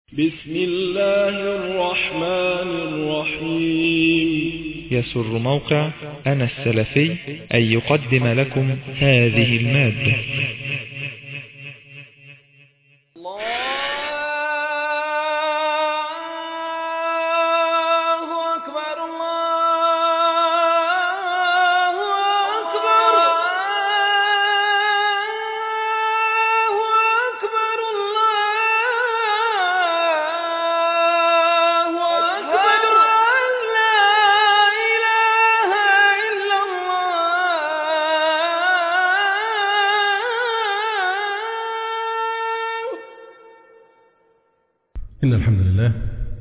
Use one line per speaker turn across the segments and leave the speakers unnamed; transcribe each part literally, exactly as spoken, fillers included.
بسم الله الرحمن الرحيم.
يسر موقع أنا السلفي أن يقدم لكم هذه المادة.
إن الحمد لله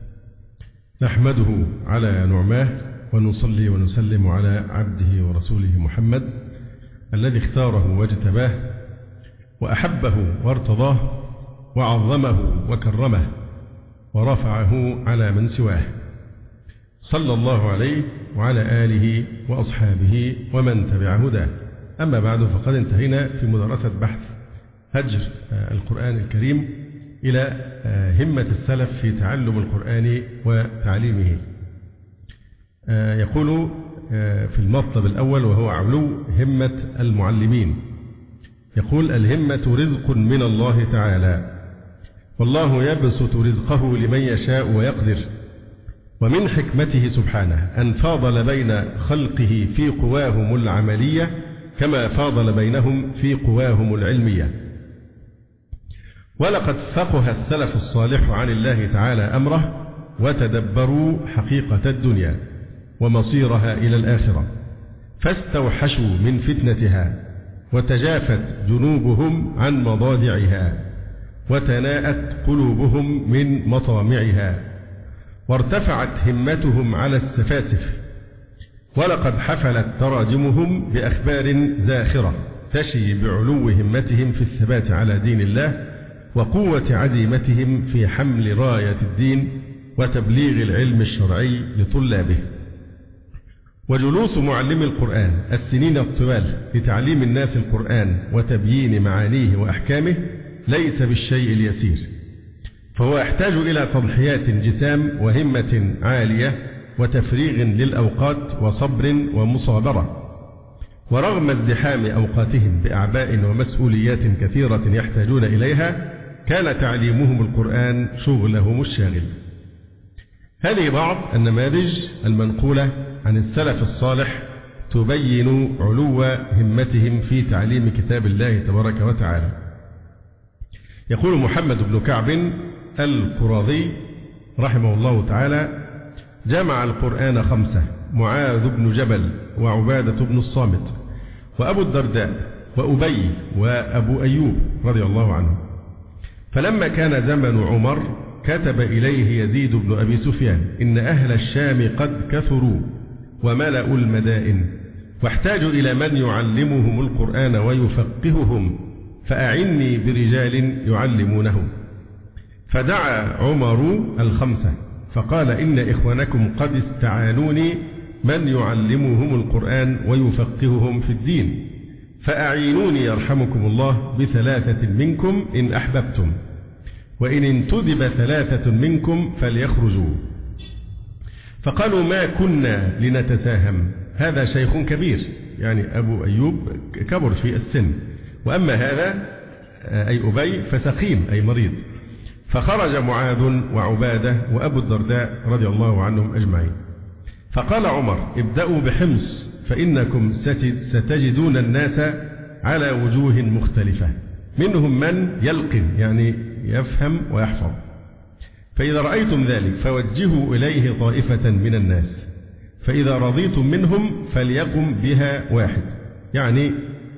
نحمده على نعماه ونصلي ونسلم على عبده ورسوله محمد الذي اختاره واجتباه وأحبه وارتضاه وعظمه وكرمه ورفعه على من سواه، صلى الله عليه وعلى آله وأصحابه ومن تبع هداه. أما بعد، فقد انتهينا في مدرسة بحث هجر القرآن الكريم إلى همة السلف في تعلم القرآن وتعليمه. يقول في المطلب الأول وهو علو همة المعلمين، يقول: الهمة رزق من الله تعالى، والله يبسط رزقه لمن يشاء ويقدر، ومن حكمته سبحانه أن فاضل بين خلقه في قواهم العملية كما فاضل بينهم في قواهم العلمية. ولقد فقه السلف الصالح عن الله تعالى أمره وتدبروا حقيقة الدنيا ومصيرها إلى الآخرة، فاستوحشوا من فتنتها، وتجافت جنوبهم عن مضاجعها، وتناءت قلوبهم من مطامعها، وارتفعت همتهم على السفاسف. ولقد حفلت تراجمهم بأخبار زاخرة تشي بعلو همتهم في الثبات على دين الله، وقوة عزيمتهم في حمل راية الدين وتبليغ العلم الشرعي لطلابه. وجلوس معلم القرآن السنين الطوال لتعليم الناس القرآن وتبيين معانيه وأحكامه ليس بالشيء اليسير، فهو يحتاج إلى تضحيات جسام وهمة عالية وتفريغ للأوقات وصبر ومصابرة. ورغم ازدحام أوقاتهم بأعباء ومسؤوليات كثيرة يحتاجون إليها، كان تعليمهم القرآن شغلهم الشاغل. هذه بعض النماذج المنقولة عن السلف الصالح تبين علو همتهم في تعليم كتاب الله تبارك وتعالى. يقول محمد بن كعب القراظي رحمه الله تعالى: جمع القرآن خمسة: معاذ بن جبل، وعبادة بن الصامت، وأبو الدرداء، وأبي، وأبو أيوب رضي الله عنه. فلما كان زمن عمر كتب إليه يزيد بن أبي سفيان: إن أهل الشام قد كثروا وملأوا المدائن، واحتاجوا إلى من يعلمهم القرآن ويفقههم، فأعني برجال يعلمونهم. فدعا عمر الخمسة فقال: إن إخوانكم قد استعانوني من يعلمهم القرآن ويفقههم في الدين، فأعينوني يرحمكم الله بثلاثة منكم إن أحببتم، وإن انتدب ثلاثة منكم فليخرجوا. فقالوا: ما كنا لنتساهم، هذا شيخ كبير، يعني أبو أيوب كبر في السن، وأما هذا أي أبي فسقيم أي مريض. فخرج معاذ وعبادة وأبو الدرداء رضي الله عنهم أجمعين. فقال عمر: ابدأوا بحمص، فإنكم ستجدون الناس على وجوه مختلفة، منهم من يلقن يعني يفهم ويحفظ، فإذا رأيتم ذلك فوجهوا إليه طائفة من الناس، فإذا رضيتم منهم فليقم بها واحد، يعني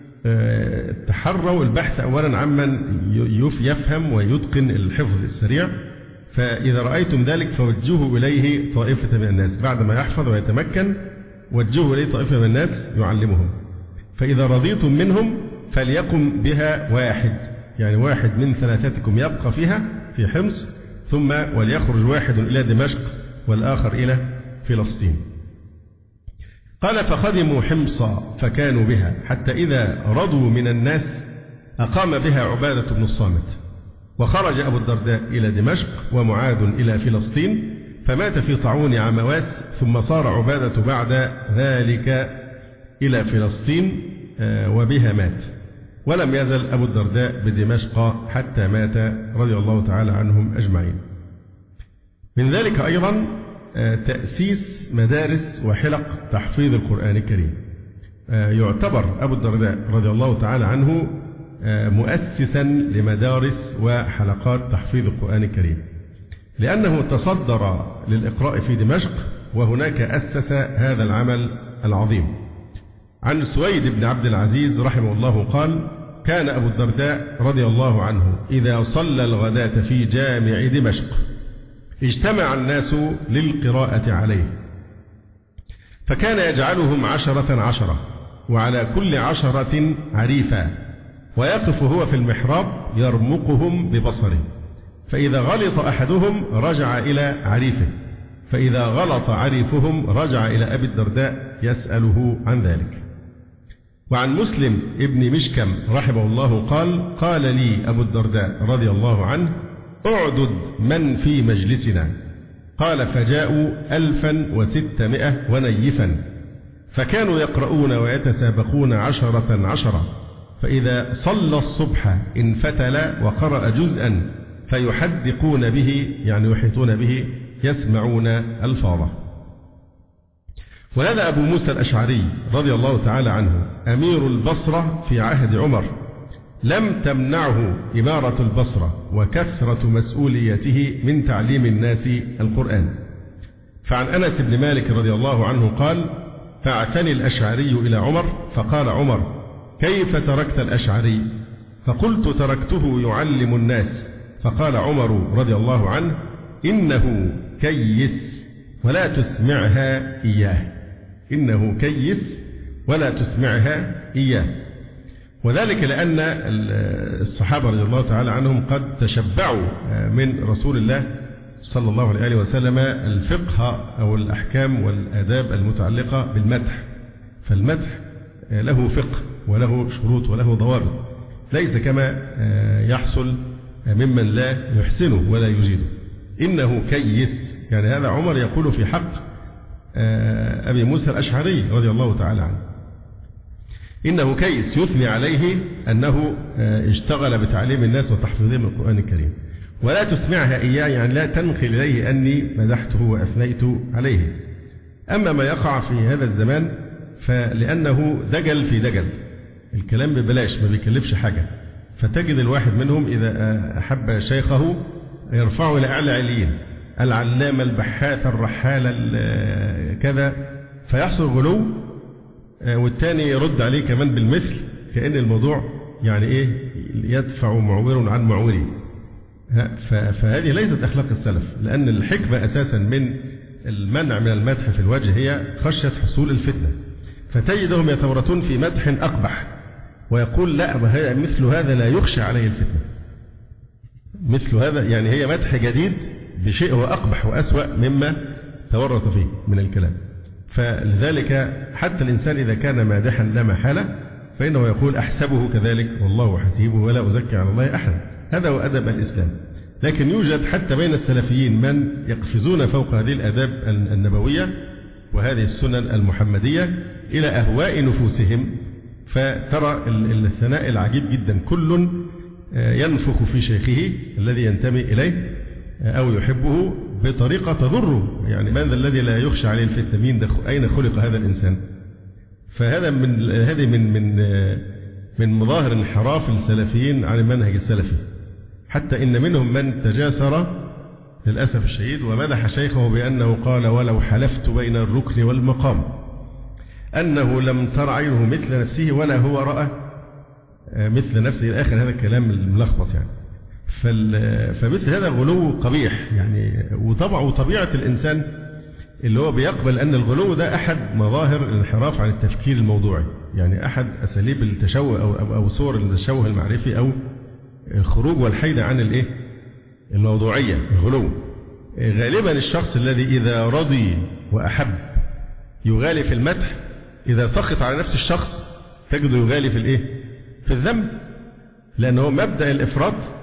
تحروا البحث أولا عمن يفهم ويتقن الحفظ السريع، فإذا رأيتم ذلك فوجهوا إليه طائفة من الناس، بعدما يحفظ ويتمكن وجهوا إليه طائفة من الناس يعلمهم، فإذا رضيتم منهم فليقم بها واحد، يعني واحد من ثلاثتكم يبقى فيها في حمص، ثم وليخرج واحد إلى دمشق والآخر إلى فلسطين. قال: فخدموا حمص فكانوا بها، حتى إذا رضوا من الناس أقام بها عبادة بن الصامت، وخرج أبو الدرداء إلى دمشق ومعاذ إلى فلسطين، فمات في طاعون عمواس، ثم صار عبادة بعد ذلك إلى فلسطين وبها مات، ولم يزل أبو الدرداء بدمشق حتى مات رضي الله تعالى عنهم أجمعين. من ذلك أيضا تأسيس مدارس وحلق تحفيظ القرآن الكريم. يعتبر أبو الدرداء رضي الله تعالى عنه مؤسسا لمدارس وحلقات تحفيظ القرآن الكريم، لأنه تصدر للإقراء في دمشق، وهناك أسس هذا العمل العظيم. عن سويد بن عبد العزيز رحمه الله قال: كان أبو الدرداء رضي الله عنه إذا صلى الغداة في جامع دمشق اجتمع الناس للقراءة عليه، فكان يجعلهم عشرة عشرة، وعلى كل عشرة عريفا، ويقف هو في المحراب يرمقهم ببصره، فإذا غلط أحدهم رجع إلى عريفه، فإذا غلط عريفهم رجع إلى أبي الدرداء يسأله عن ذلك. وعن مسلم ابن مشكم رحمه الله قال: قال لي أبو الدرداء رضي الله عنه: اعدد من في مجلسنا. قال: فجاءوا ألفا وستمائة ونيفا، فكانوا يقرؤون ويتسابقون عشرة عشرة، فإذا صلى الصبح انفتل وقرأ جزءا فيحدقون به، يعني يحيطون به، يسمعون ألفاظه. وهذا أبو موسى الأشعري رضي الله تعالى عنه أمير البصرة في عهد عمر، لم تمنعه إمارة البصرة وكثرة مسؤوليته من تعليم الناس القرآن. فعن أنس بن مالك رضي الله عنه قال: فاعتني الأشعري إلى عمر، فقال عمر: كيف تركت الأشعري؟ فقلت: تركته يعلم الناس. فقال عمر رضي الله عنه: إنه كيس ولا تسمعها إياه، إنه كيس ولا تسمعها إياه. وذلك لأن الصحابة رضي الله تعالى عنهم قد تشبعوا من رسول الله صلى الله عليه وسلم الفقه أو الأحكام والآداب المتعلقة بالمدح، فالمدح له فقه وله شروط وله ضوابط، ليس كما يحصل ممن لا يحسنه ولا يجيده. إنه كيس، يعني هذا عمر يقول في حق أبي موسى الأشعري رضي الله تعالى عنه، إنه كيس، يثني عليه أنه اشتغل بتعليم الناس وتحفيظهم القرآن الكريم. ولا تسمعها إياه، يعني لا تنقل إليه أني مدحته وأثنيت عليه. أما ما يقع في هذا الزمان فلأنه دجل في دجل، الكلام ببلاش ما بيكلفش حاجة، فتجد الواحد منهم إذا أحب شيخه يرفعه إلى أعلى عليين، العلامة البحاث الرحالة كذا، فيحصل غلو، والتاني يرد عليه كمان بالمثل، كأن الموضوع يعني إيه يدفع معور عن معوري. فهذه ليست أخلاق السلف، لأن الحكمة أساسا من المنع من المدح في الوجه هي خشية حصول الفتنة، فتجدهم يتورطون في مدح أقبح، ويقول لا مثل هذا لا يخشى عليه الفتنة، مثل هذا يعني هي مدح جديد بشيء هو أقبح وأسوأ مما تورط فيه من الكلام. فلذلك حتى الإنسان إذا كان مادحا لا محالة فإنه يقول أحسبه كذلك والله حسيبه ولا أزكي على الله أحد، هذا هو أدب الإسلام. لكن يوجد حتى بين السلفيين من يقفزون فوق هذه الآداب النبوية وهذه السنن المحمدية إلى أهواء نفوسهم، فترى الثناء العجيب جدا، كل ينفخ في شيخه الذي ينتمي إليه أو يحبه بطريقة تضره، يعني من ذا الذي لا يخشى عليه الفتنة؟ مين ده؟ أين خلق هذا الإنسان؟ فهذا من هذه من من من مظاهر انحراف السلفيين عن المنهج السلفي، حتى إن منهم من تجاسر للأسف الشديد ومدح شيخه بأنه قال: ولو حلفت بين الركن والمقام أنه لم تر عينه مثل نفسه ولا هو رأى مثل نفسه، إلى آخر هذا الكلام الملخبط يعني. فمثل هذا الغلو قبيح يعني، وطبعه وطبيعة الإنسان اللي هو بيقبل أن الغلو ده أحد مظاهر الانحراف عن التفكير الموضوعي، يعني أحد أساليب التشوه أو, أو, أو صور التشوه المعرفي أو الخروج والحيدة عن الإيه الموضوعية، الغلو. غالبا الشخص الذي إذا رضي وأحب يغالي في المدح، إذا سخط على نفس الشخص تجده يغالي في الإيه في الذنب، لأنه مبدأ الإفراط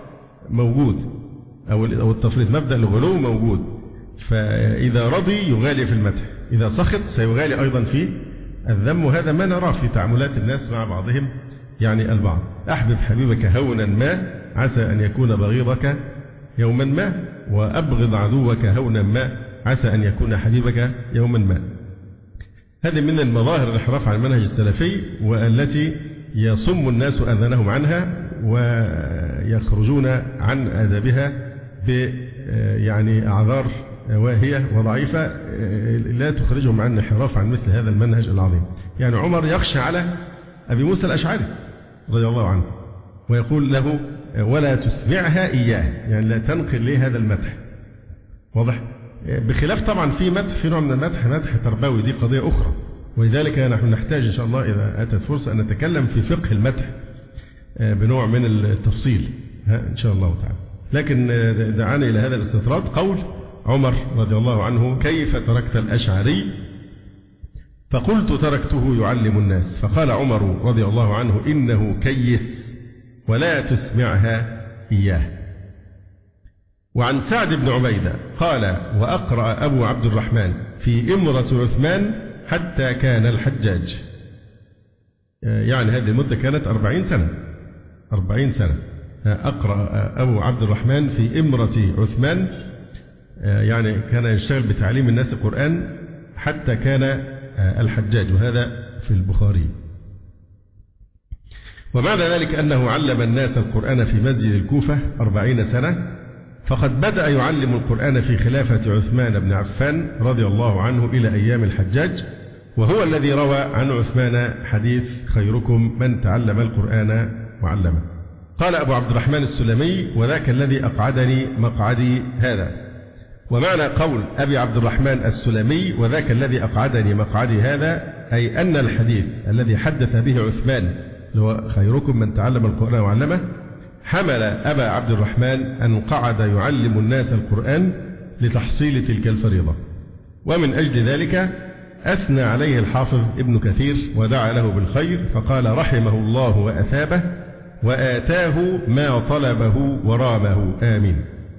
موجود، أو التفريط، مبدأ الغلو موجود. فإذا رضي يغالي في المدح، إذا سخط سيغالي أيضا في الذم، وهذا ما نراه في تعاملات الناس مع بعضهم يعني البعض. أحبب حبيبك هونا ما عسى أن يكون بغيضك يوما ما، وأبغض عدوك هونا ما عسى أن يكون حبيبك يوما ما. هذه من المظاهر الانحراف عن المنهج السلفي، والتي يصم الناس أذانهم عنها ويخرجون عن آدابها ب يعني أعذار واهية وضعيفة لا تخرجهم عن الانحراف عن مثل هذا المنهج العظيم. يعني عمر يخشى على أبي موسى الأشعري رضي الله عنه ويقول له ولا تسمعها إياه، يعني لا تنقل لي هذا المدح. واضح؟ بخلاف طبعا في مدح، في نوع من المدح مدح تربوي، دي قضية أخرى، ولذلك نحن نحتاج إن شاء الله إذا أتت فرصة أن نتكلم في فقه المدح بنوع من التفصيل إن شاء الله تعالى. لكن دعاني إلى هذا الاستطراد قول عمر رضي الله عنه: كيف تركت الأشعري؟ فقلت: تركته يعلم الناس. فقال عمر رضي الله عنه: إنه كيس ولا تسمعها إياه. وعن سعد بن عبيدة قال: وأقرأ أبو عبد الرحمن في إمرة عثمان حتى كان الحجاج. يعني هذه المدة كانت أربعين سنة أربعين سنة أقرأ أبو عبد الرحمن في إمرة عثمان، يعني كان يشتغل بتعليم الناس القرآن حتى كان الحجاج، وهذا في البخاري. ومعنى ذلك أنه علم الناس القرآن في مسجد الكوفة أربعين سنة، فقد بدأ يعلم القرآن في خلافة عثمان بن عفان رضي الله عنه إلى أيام الحجاج، وهو الذي روى عن عثمان حديث: خيركم من تعلم القرآن وعلمه. قال أبو عبد الرحمن السلمي: وذاك الذي أقعدني مقعدي هذا. ومعنى قول أبي عبد الرحمن السلمي وذاك الذي أقعدني مقعدي هذا، أي أن الحديث الذي حدث به عثمان هو خيركم من تعلم القرآن وعلمه، حمل أبا عبد الرحمن أن قعد يعلم الناس القرآن لتحصيل تلك الفريضة. ومن أجل ذلك أثنى عليه الحافظ ابن كثير ودعا له بالخير، فقال: رحمه الله وأثابه وآتاه ما طلبه ورامه، آمين.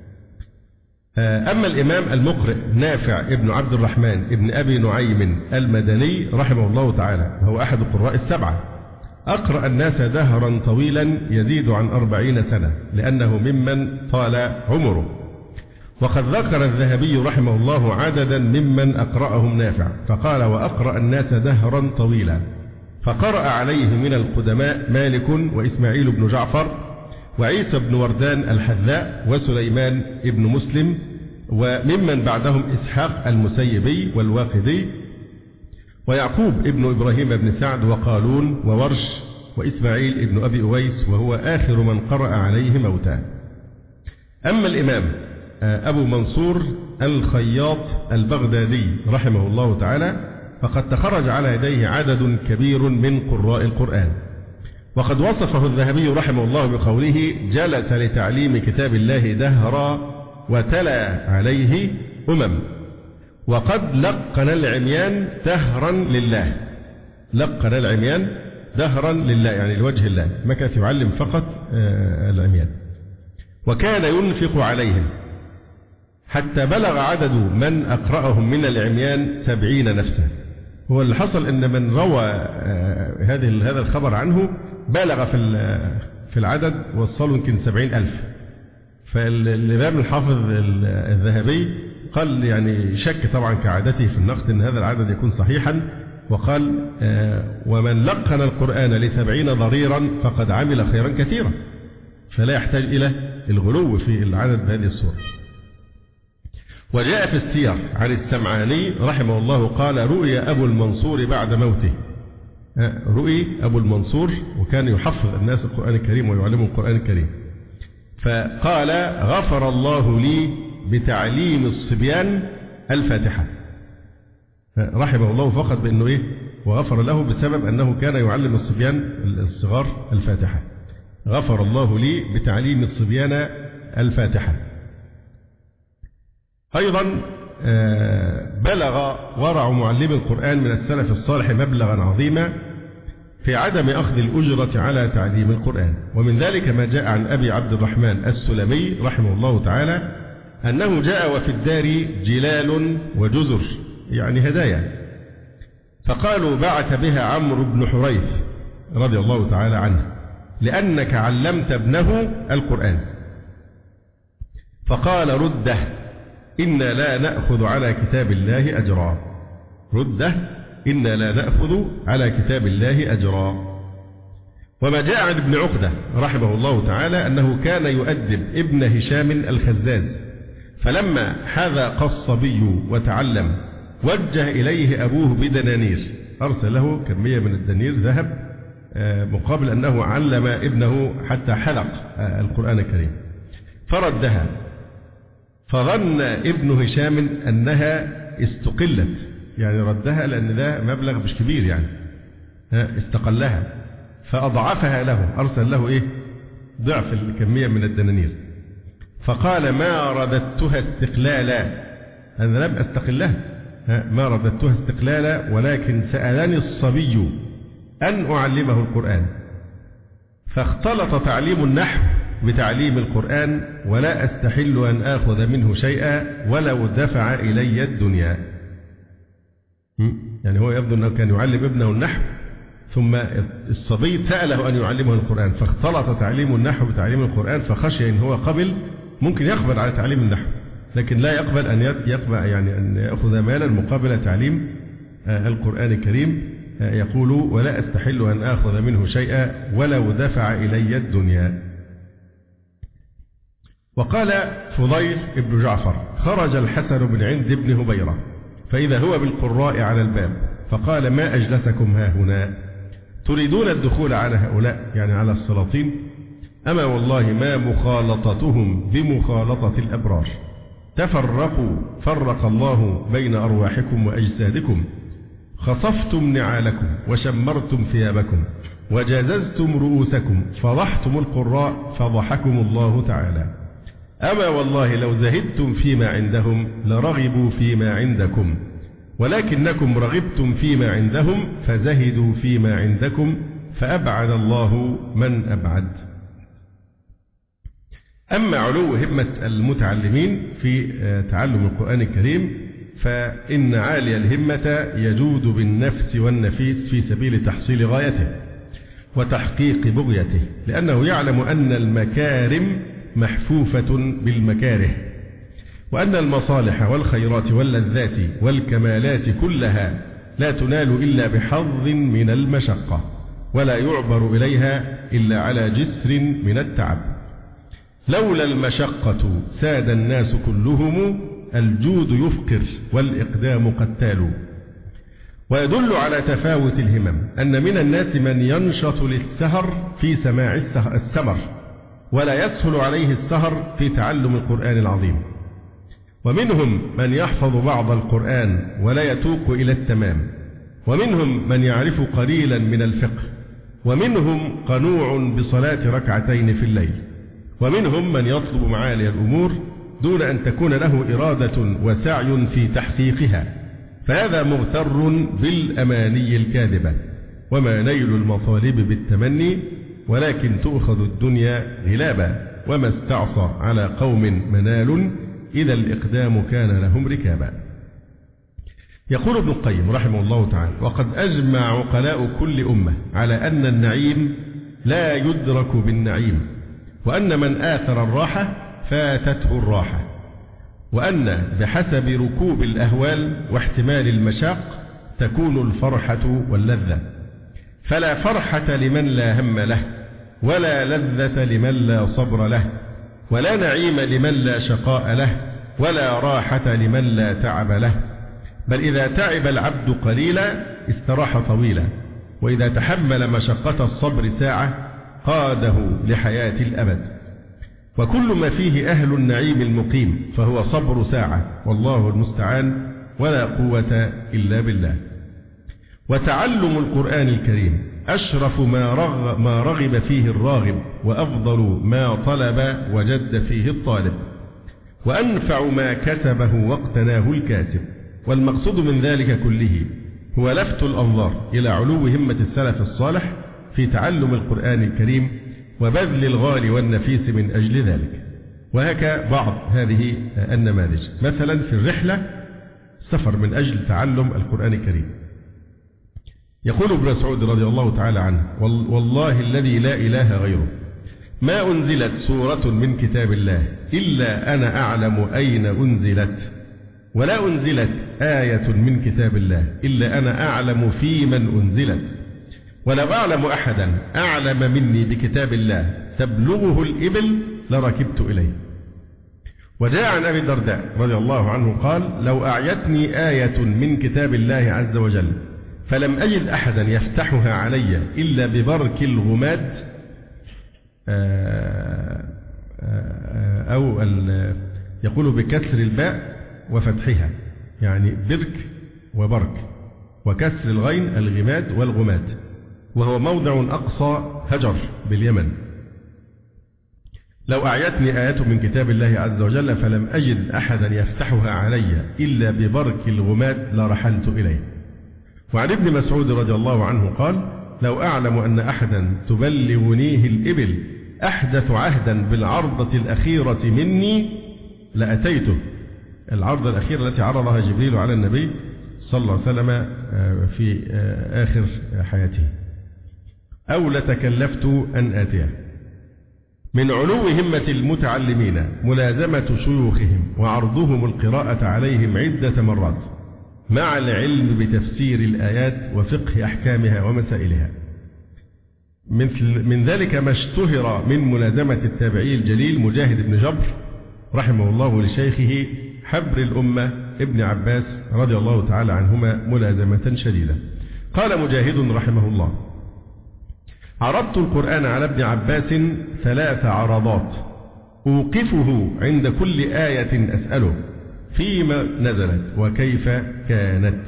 أما الإمام المقرئ نافع ابن عبد الرحمن ابن أبي نعيم المدني رحمه الله تعالى، وهو أحد القراء السبعة، أقرأ الناس دهرا طويلا يزيد عن أربعين سنة، لأنه ممن طال عمره. وقد ذكر الذهبي رحمه الله عددا ممن أقرأهم نافع، فقال: وأقرأ الناس دهرا طويلا. فقرأ عليه من القدماء مالك وإسماعيل بن جعفر وعيسى بن وردان الحذاء وسليمان بن مسلم، وممن بعدهم إسحاق المسيبي والواقدي ويعقوب ابن إبراهيم بن سعد وقالون وورش وإسماعيل ابن أبي أويس، وهو آخر من قرأ عليه موتا. أما الإمام أبو منصور الخياط البغدادي رحمه الله تعالى، فقد تخرج على يديه عدد كبير من قراء القرآن، وقد وصفه الذهبي رحمه الله بقوله: جلس لتعليم كتاب الله دهرا وتلا عليه أمم، وقد لقن العميان دهرا لله. لقن العميان دهرا لله يعني لوجه الله، ما كان يعلم فقط العميان. وكان ينفق عليهم حتى بلغ عدد من أقرأهم من العميان سبعين نفسا. هو اللي حصل أن من روى هذه هذا الخبر عنه بالغ في في العدد، وصلوا يمكن سبعين ألف. فالإمام الحافظ الذهبي قال يعني شك طبعا كعادته في النقد أن هذا العدد يكون صحيحا، وقال: ومن لقن القرآن لسبعين ضريرا فقد عمل خيرا كثيرا، فلا يحتاج إلى الغلو في العدد بهذه الصورة. وجاء في السير عن السمعاني رحمه الله قال: رؤي أبو المنصور بعد موته. رؤي أبو المنصور، وكان يحفظ الناس القرآن الكريم ويعلمهم القرآن الكريم، فقال: غفر الله لي بتعليم الصبيان الفاتحة. رحمه الله فقط بأنه إيه؟ وغفر له بسبب أنه كان يعلم الصبيان الصغار الفاتحة. غفر الله لي بتعليم الصبيان الفاتحة. أيضا بلغ ورع معلم القرآن من السلف الصالح مبلغا عظيما، في عدم أخذ الأجرة على تعليم القرآن. ومن ذلك ما جاء عن أبي عبد الرحمن السلمي رحمه الله تعالى أنه جاء وفي الدار جلال وجزر يعني هدايا، فقالوا بعث بها عمرو بن حريث رضي الله تعالى عنه لأنك علمت ابنه القرآن، فقال رده إنا لا نأخذ على كتاب الله أجرا، رده إنا لا نأخذ على كتاب الله أجرا. وما جاء عن ابن عقدة رحمه الله تعالى أنه كان يؤدب ابن هشام الخزاز، فلما حذق الصبي وتعلم وجه إليه أبوه بدنانير، أرسل له كمية من الدنانير ذهب مقابل أنه علم ابنه حتى حلق القرآن الكريم، فردها، فظن ابن هشام أنها استقلت، يعني ردها لأن ده مبلغ مش كبير يعني استقلها، فأضعفها له، أرسل له إيه ضعف الكمية من الدنانير، فقال ما رددتها استقلالا، أنا لم أستقلها، ما رددتها استقلالا ولكن سألني الصبي أن أعلمه القرآن، فاختلط تعليم النحو بتعليم القرآن، ولا أستحل أن آخذ منه شيئا ولو دفع إلي الدنيا. يعني هو يبدو أنه كان يعلم ابنه النحو، ثم الصبي سأله أن يعلمه القرآن، فاختلط تعليم النحو بتعليم القرآن، فخشي أن هو قبل ممكن يقبل على تعليم النحو، لكن لا يقبل أن يقبل يعني أن يأخذ مالا مقابل تعليم القرآن الكريم. يقول ولا أستحل أن آخذ منه شيئا ولو دفع إلي الدنيا. وقال فضيل بن جعفر خرج الحسن بن عند ابن هبيرة فإذا هو بالقراء على الباب، فقال ما أجلسكم ها هنا، تريدون الدخول على هؤلاء يعني على السلاطين؟ أما والله ما مخالطتهم بمخالطة الأبرار، تفرقوا فرق الله بين أرواحكم وأجسادكم، خصفتم نعالكم وشمرتم ثيابكم وجاززتم رؤوسكم، فضحتم القراء فضحكم الله تعالى. أما والله لو زهدتم فيما عندهم لرغبوا فيما عندكم، ولكنكم رغبتم فيما عندهم فزهدوا فيما عندكم، فأبعد الله من أبعد. أما علو همة المتعلمين في تعلم القرآن الكريم فإن عالي الهمة يجود بالنفس والنفيس في سبيل تحصيل غايته وتحقيق بغيته، لأنه يعلم أن المكارم محفوفة بالمكاره، وأن المصالح والخيرات واللذات والكمالات كلها لا تنال إلا بحظ من المشقة، ولا يعبر إليها إلا على جسر من التعب. لولا المشقة ساد الناس كلهم، الجود يفقر والإقدام قتال. ويدل على تفاوت الهمم أن من الناس من ينشط للسهر في سماع السمر، ولا يسهل عليه السهر في تعلم القرآن العظيم، ومنهم من يحفظ بعض القرآن ولا يتوق إلى التمام، ومنهم من يعرف قليلا من الفقه، ومنهم قنوع بصلاة ركعتين في الليل، ومنهم من يطلب معالي الأمور دون أن تكون له إرادة وسعي في تحقيقها، فهذا مغتر بالأماني الكاذبة، وما نيل المطالب بالتمني، ولكن تؤخذ الدنيا غلابا، وما استعصى على قوم منال إذا الإقدام كان لهم ركابا. يقول ابن القيم رحمه الله تعالى وقد أجمع عقلاء كل أمة على أن النعيم لا يدرك بالنعيم، وأن من آثر الراحة فاتته الراحة، وأن بحسب ركوب الأهوال واحتمال المشاق تكون الفرحة واللذة، فلا فرحة لمن لا هم له، ولا لذة لمن لا صبر له، ولا نعيم لمن لا شقاء له، ولا راحة لمن لا تعب له، بل إذا تعب العبد قليلا استراح طويلا، وإذا تحمل مشقة الصبر ساعة قاده لحياة الأبد. وكل ما فيه أهل النعيم المقيم فهو صبر ساعة، والله المستعان، ولا قوة إلا بالله. وتعلم القرآن الكريم أشرف ما رغب, ما رغب فيه الراغب، وأفضل ما طلب وجد فيه الطالب، وأنفع ما كسبه واقتناه الكاتب. والمقصود من ذلك كله هو لفت الأنظار إلى علو همة السلف الصالح في تعلم القرآن الكريم وبذل الغالي والنفيس من أجل ذلك. وهكا بعض هذه النماذج، مثلا في الرحلة سفر من أجل تعلم القرآن الكريم. يقول ابن مسعود رضي الله تعالى عنه: والله الذي لا إله غيره ما أنزلت سورة من كتاب الله إلا أنا أعلم أين أنزلت، ولا أنزلت آية من كتاب الله إلا أنا أعلم في من أنزلت، ولو أعلم أحدا أعلم مني بكتاب الله تبلغه الإبل لركبت إليه. وجاء عن أبي الدرداء رضي الله عنه قال: لو أعيتني آية من كتاب الله عز وجل فلم أجد أحدا يفتحها علي إلا ببرك الغماد أو يقول بكسر الباء وفتحها، يعني برك وبرك، وكسر الغين الغماد والغماد، وهو موضع أقصى هجر باليمن. لو أعيتني آية من كتاب الله عز وجل فلم أجد أحدا يفتحها علي إلا ببرك الغماد لرحلت إليه. وعن ابن مسعود رضي الله عنه قال: لو أعلم أن أحدا تبلغنيه الإبل أحدث عهدا بالعرضة الأخيرة مني لأتيته. العرضة الأخيرة التي عرضها جبريل على النبي صلى الله عليه وسلم في آخر حياته. أو لتكلفت أن آتيه. من علو همة المتعلمين ملازمة شيوخهم وعرضهم القراءة عليهم عدة مرات مع العلم بتفسير الآيات وفقه أحكامها ومسائلها. مثل من ذلك ما اشتهر من ملازمة التابعي الجليل مجاهد بن جبر رحمه الله لشيخه حبر الأمة ابن عباس رضي الله تعالى عنهما ملازمة شديدة. قال مجاهد رحمه الله: عرضت القرآن على ابن عباس ثلاث عرضات أوقفه عند كل آية أسأله فيما نزلت وكيف كانت.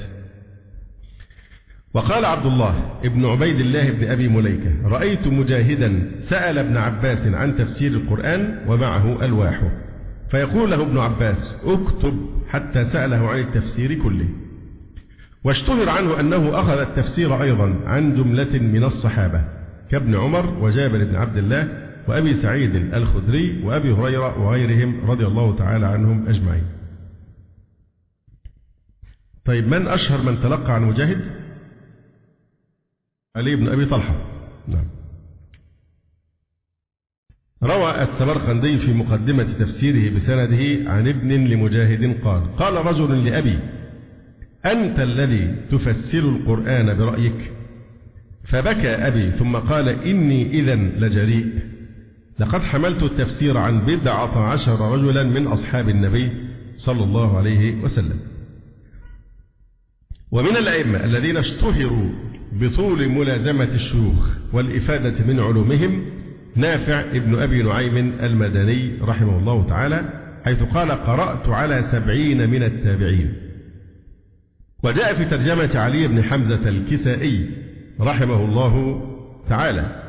وقال عبد الله ابن عبيد الله بن أبي مليكة: رأيت مجاهدا سأل ابن عباس عن تفسير القرآن ومعه ألواحه، فيقول له ابن عباس: اكتب، حتى سأله عن التفسير كله. واشتهر عنه أنه أخذ التفسير أيضا عن جملة من الصحابة كابن عمر وجابر بن عبد الله وأبي سعيد الخدري وأبي هريرة وغيرهم رضي الله تعالى عنهم أجمعين. طيب، من أشهر من تلقى عن مجاهد؟ علي بن أبي طلحة. نعم. روى السمرقندي في مقدمة تفسيره بسنده عن ابن لمجاهد قال: قال رجل لأبي: أنت الذي تفسر القرآن برأيك؟ فبكى أبي ثم قال: إني إذن لجريء، لقد حملت التفسير عن بضعة عشر رجلا من أصحاب النبي صلى الله عليه وسلم. ومن الأئمة الذين اشتهروا بطول ملازمة الشيوخ والإفادة من علومهم نافع ابن أبي نعيم المدني رحمه الله تعالى، حيث قال: قرأت على سبعين من التابعين. وجاء في ترجمة علي بن حمزة الكسائي رحمه الله تعالى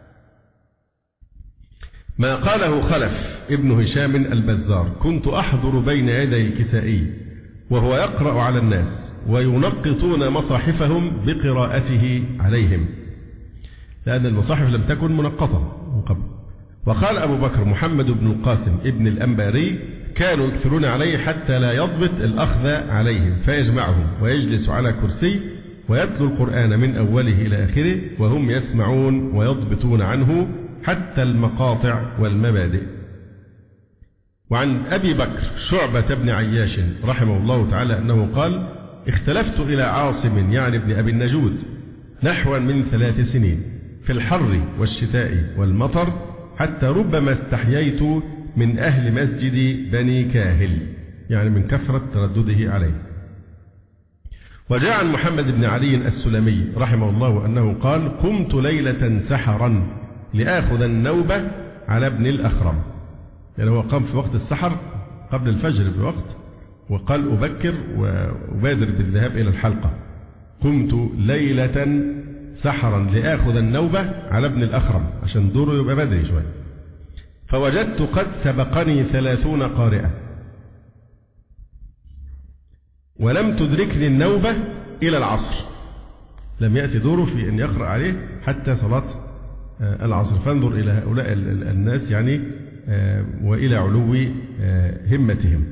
ما قاله خلف ابن هشام البزار: كنت أحضر بين يدي الكسائي وهو يقرأ على الناس وينقطون مصاحفهم بقراءته عليهم، لأن المصاحف لم تكن منقطة من قبل. وقال أبو بكر محمد بن القاسم ابن الأنباري: كانوا يكثرون عليه حتى لا يضبط الأخذ عليهم فيجمعهم ويجلس على كرسي ويتلو القرآن من أوله إلى آخره وهم يسمعون ويضبطون عنه حتى المقاطع والمبادئ. وعن أبي بكر شعبة بن عياش رحمه الله تعالى أنه قال: اختلفت إلى عاصم يعني ابن أبي النجود نحو من ثلاث سنين في الحر والشتاء والمطر، حتى ربما استحييت من أهل مسجد بني كاهل، يعني من كثرة تردده عليه. وجاء عن محمد بن علي السلمي رحمه الله أنه قال: قمت ليلة سحرا لآخذ النوبة على ابن الأخرم، يعني هو قام في وقت السحر قبل الفجر بوقت، وقال: أبكر وأبادر بالذهاب إلى الحلقة. قمت ليلة سحرا لآخذ النوبة على ابن الأخرم، عشان دوره يبقى بدري شوية، فوجدت قد سبقني ثلاثون قارئة ولم تدركني النوبة إلى العصر، لم يأتي دوره في أن يقرأ عليه حتى صلاة العصر. فانظر إلى هؤلاء الناس يعني وإلى علو همتهم.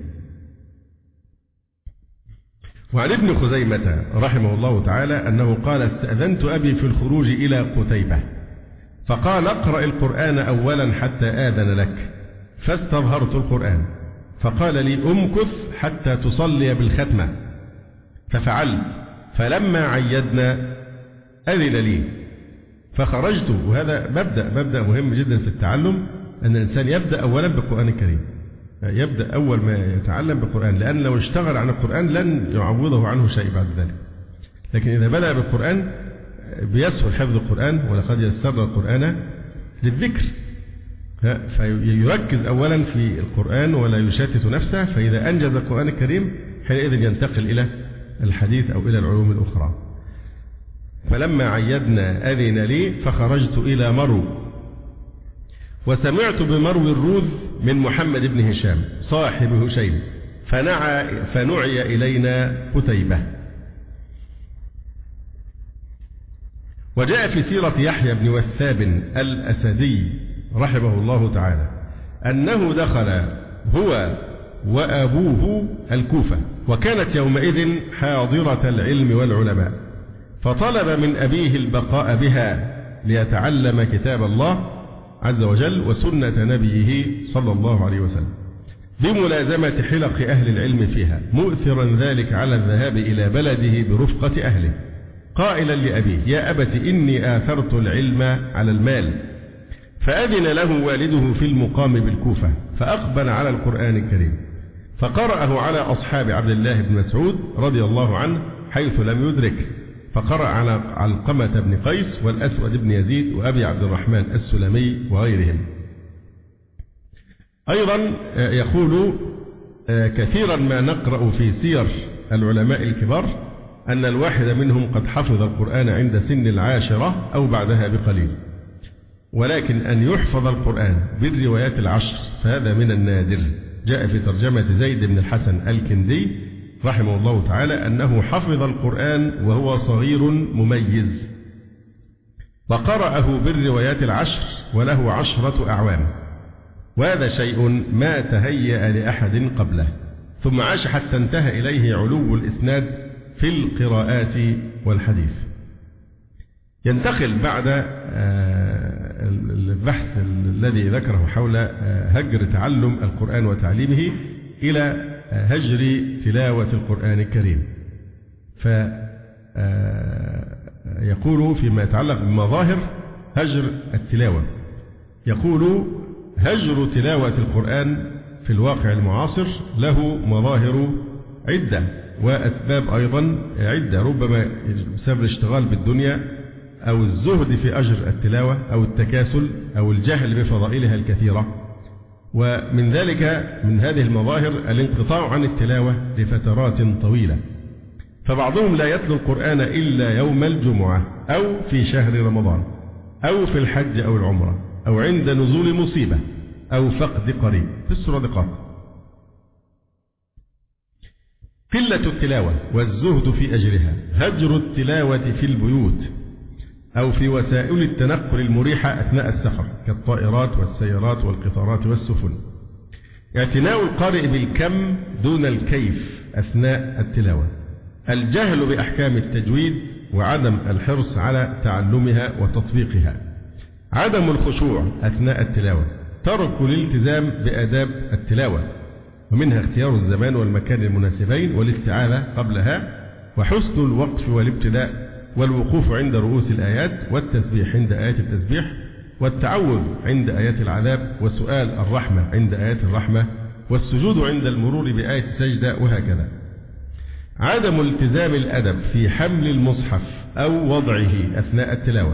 وعن ابن خزيمة رحمه الله تعالى أنه قال: استأذنت أبي في الخروج إلى قتيبة فقال: اقرأ القرآن أولا حتى آذن لك، فاستظهرت القرآن، فقال لي: امكث حتى تصلي بالختمة، ففعلت، فلما عيدنا أذن لي فخرجت. وهذا مبدأ مبدأ مهم جدا في التعلم، أن الإنسان يبدأ أولا بالقرآن الكريم، يبدأ أول ما يتعلم بالقرآن، لأن لو اشتغل عن القرآن لن يعوضه عنه شيء بعد ذلك. لكن إذا بدأ بالقرآن بيسهل حفظ القرآن، ولقد يسرنا القرآن للذكر، فيركز أولا في القرآن ولا يشتت نفسه، فإذا أنجز القرآن الكريم حينئذ ينتقل إلى الحديث أو إلى العلوم الأخرى. فلما عيدنا أذن لي فخرجت إلى مرو، وسمعت بمرو الروذ من محمد بن هشام صاحب هشيم، فنعى فنعي إلينا قتيبة. وجاء في سيرة يحيى بن وثاب الأسدي رحمه الله تعالى أنه دخل هو وأبوه الكوفة، وكانت يومئذ حاضرة العلم والعلماء، فطلب من أبيه البقاء بها ليتعلم كتاب الله عز وجل وسنة نبيه صلى الله عليه وسلم، بملازمة حلق أهل العلم فيها، مؤثرا ذلك على الذهاب إلى بلده برفقة أهله، قائلا لأبيه: يا أبت إني آثرت العلم على المال. فأذن له والده في المقام بالكوفة، فأقبل على القرآن الكريم، فقرأه على أصحاب عبد الله بن مسعود رضي الله عنه حيث لم يدرك، فقرأ على علقمة بن قيس والأسود بن يزيد وأبي عبد الرحمن السلمي وغيرهم. أيضا يقول: كثيرا ما نقرأ في سير العلماء الكبار أن الواحد منهم قد حفظ القرآن عند سن العاشرة أو بعدها بقليل، ولكن أن يحفظ القرآن بالروايات العشر فهذا من النادر. جاء في ترجمة زيد بن الحسن الكندي رحمه الله تعالى أنه حفظ القرآن وهو صغير مميز، وقرأه بالروايات العشر وله عشرة أعوام، وهذا شيء ما تهيأ لأحد قبله، ثم عاش حتى انتهى إليه علو الإسناد في القراءات والحديث. ينتقل بعد البحث الذي ذكره حول هجر تعلم القرآن وتعليمه إلى هجر تلاوة القرآن الكريم، فيقول فيما يتعلق بمظاهر هجر التلاوة، يقول: هجر تلاوة القرآن في الواقع المعاصر له مظاهر عدة وأسباب أيضا عدة، ربما بسبب الاشتغال بالدنيا أو الزهد في أجر التلاوة أو التكاسل أو الجهل بفضائلها الكثيرة. ومن ذلك من هذه المظاهر الانقطاع عن التلاوة لفترات طويلة، فبعضهم لا يتلو القرآن إلا يوم الجمعة أو في شهر رمضان أو في الحج أو العمرة أو عند نزول مصيبة أو فقد قريب في السرادقات. قلة التلاوة والزهد في أجرها، هجر التلاوة في البيوت أو في وسائل التنقل المريحة أثناء السفر كالطائرات والسيارات والقطارات والسفن، اعتناء القارئ بالكم دون الكيف أثناء التلاوة، الجهل بأحكام التجويد وعدم الحرص على تعلمها وتطبيقها، عدم الخشوع أثناء التلاوة، ترك الالتزام بآداب التلاوة، ومنها اختيار الزمان والمكان المناسبين والاستعاذة قبلها، وحسن الوقف والابتداء والوقوف عند رؤوس الآيات، والتسبيح عند آيات التسبيح، والتعوذ عند آيات العذاب، وسؤال الرحمة عند آيات الرحمة، والسجود عند المرور بآية السجدة، وهكذا. عدم التزام الأدب في حمل المصحف أو وضعه أثناء التلاوة،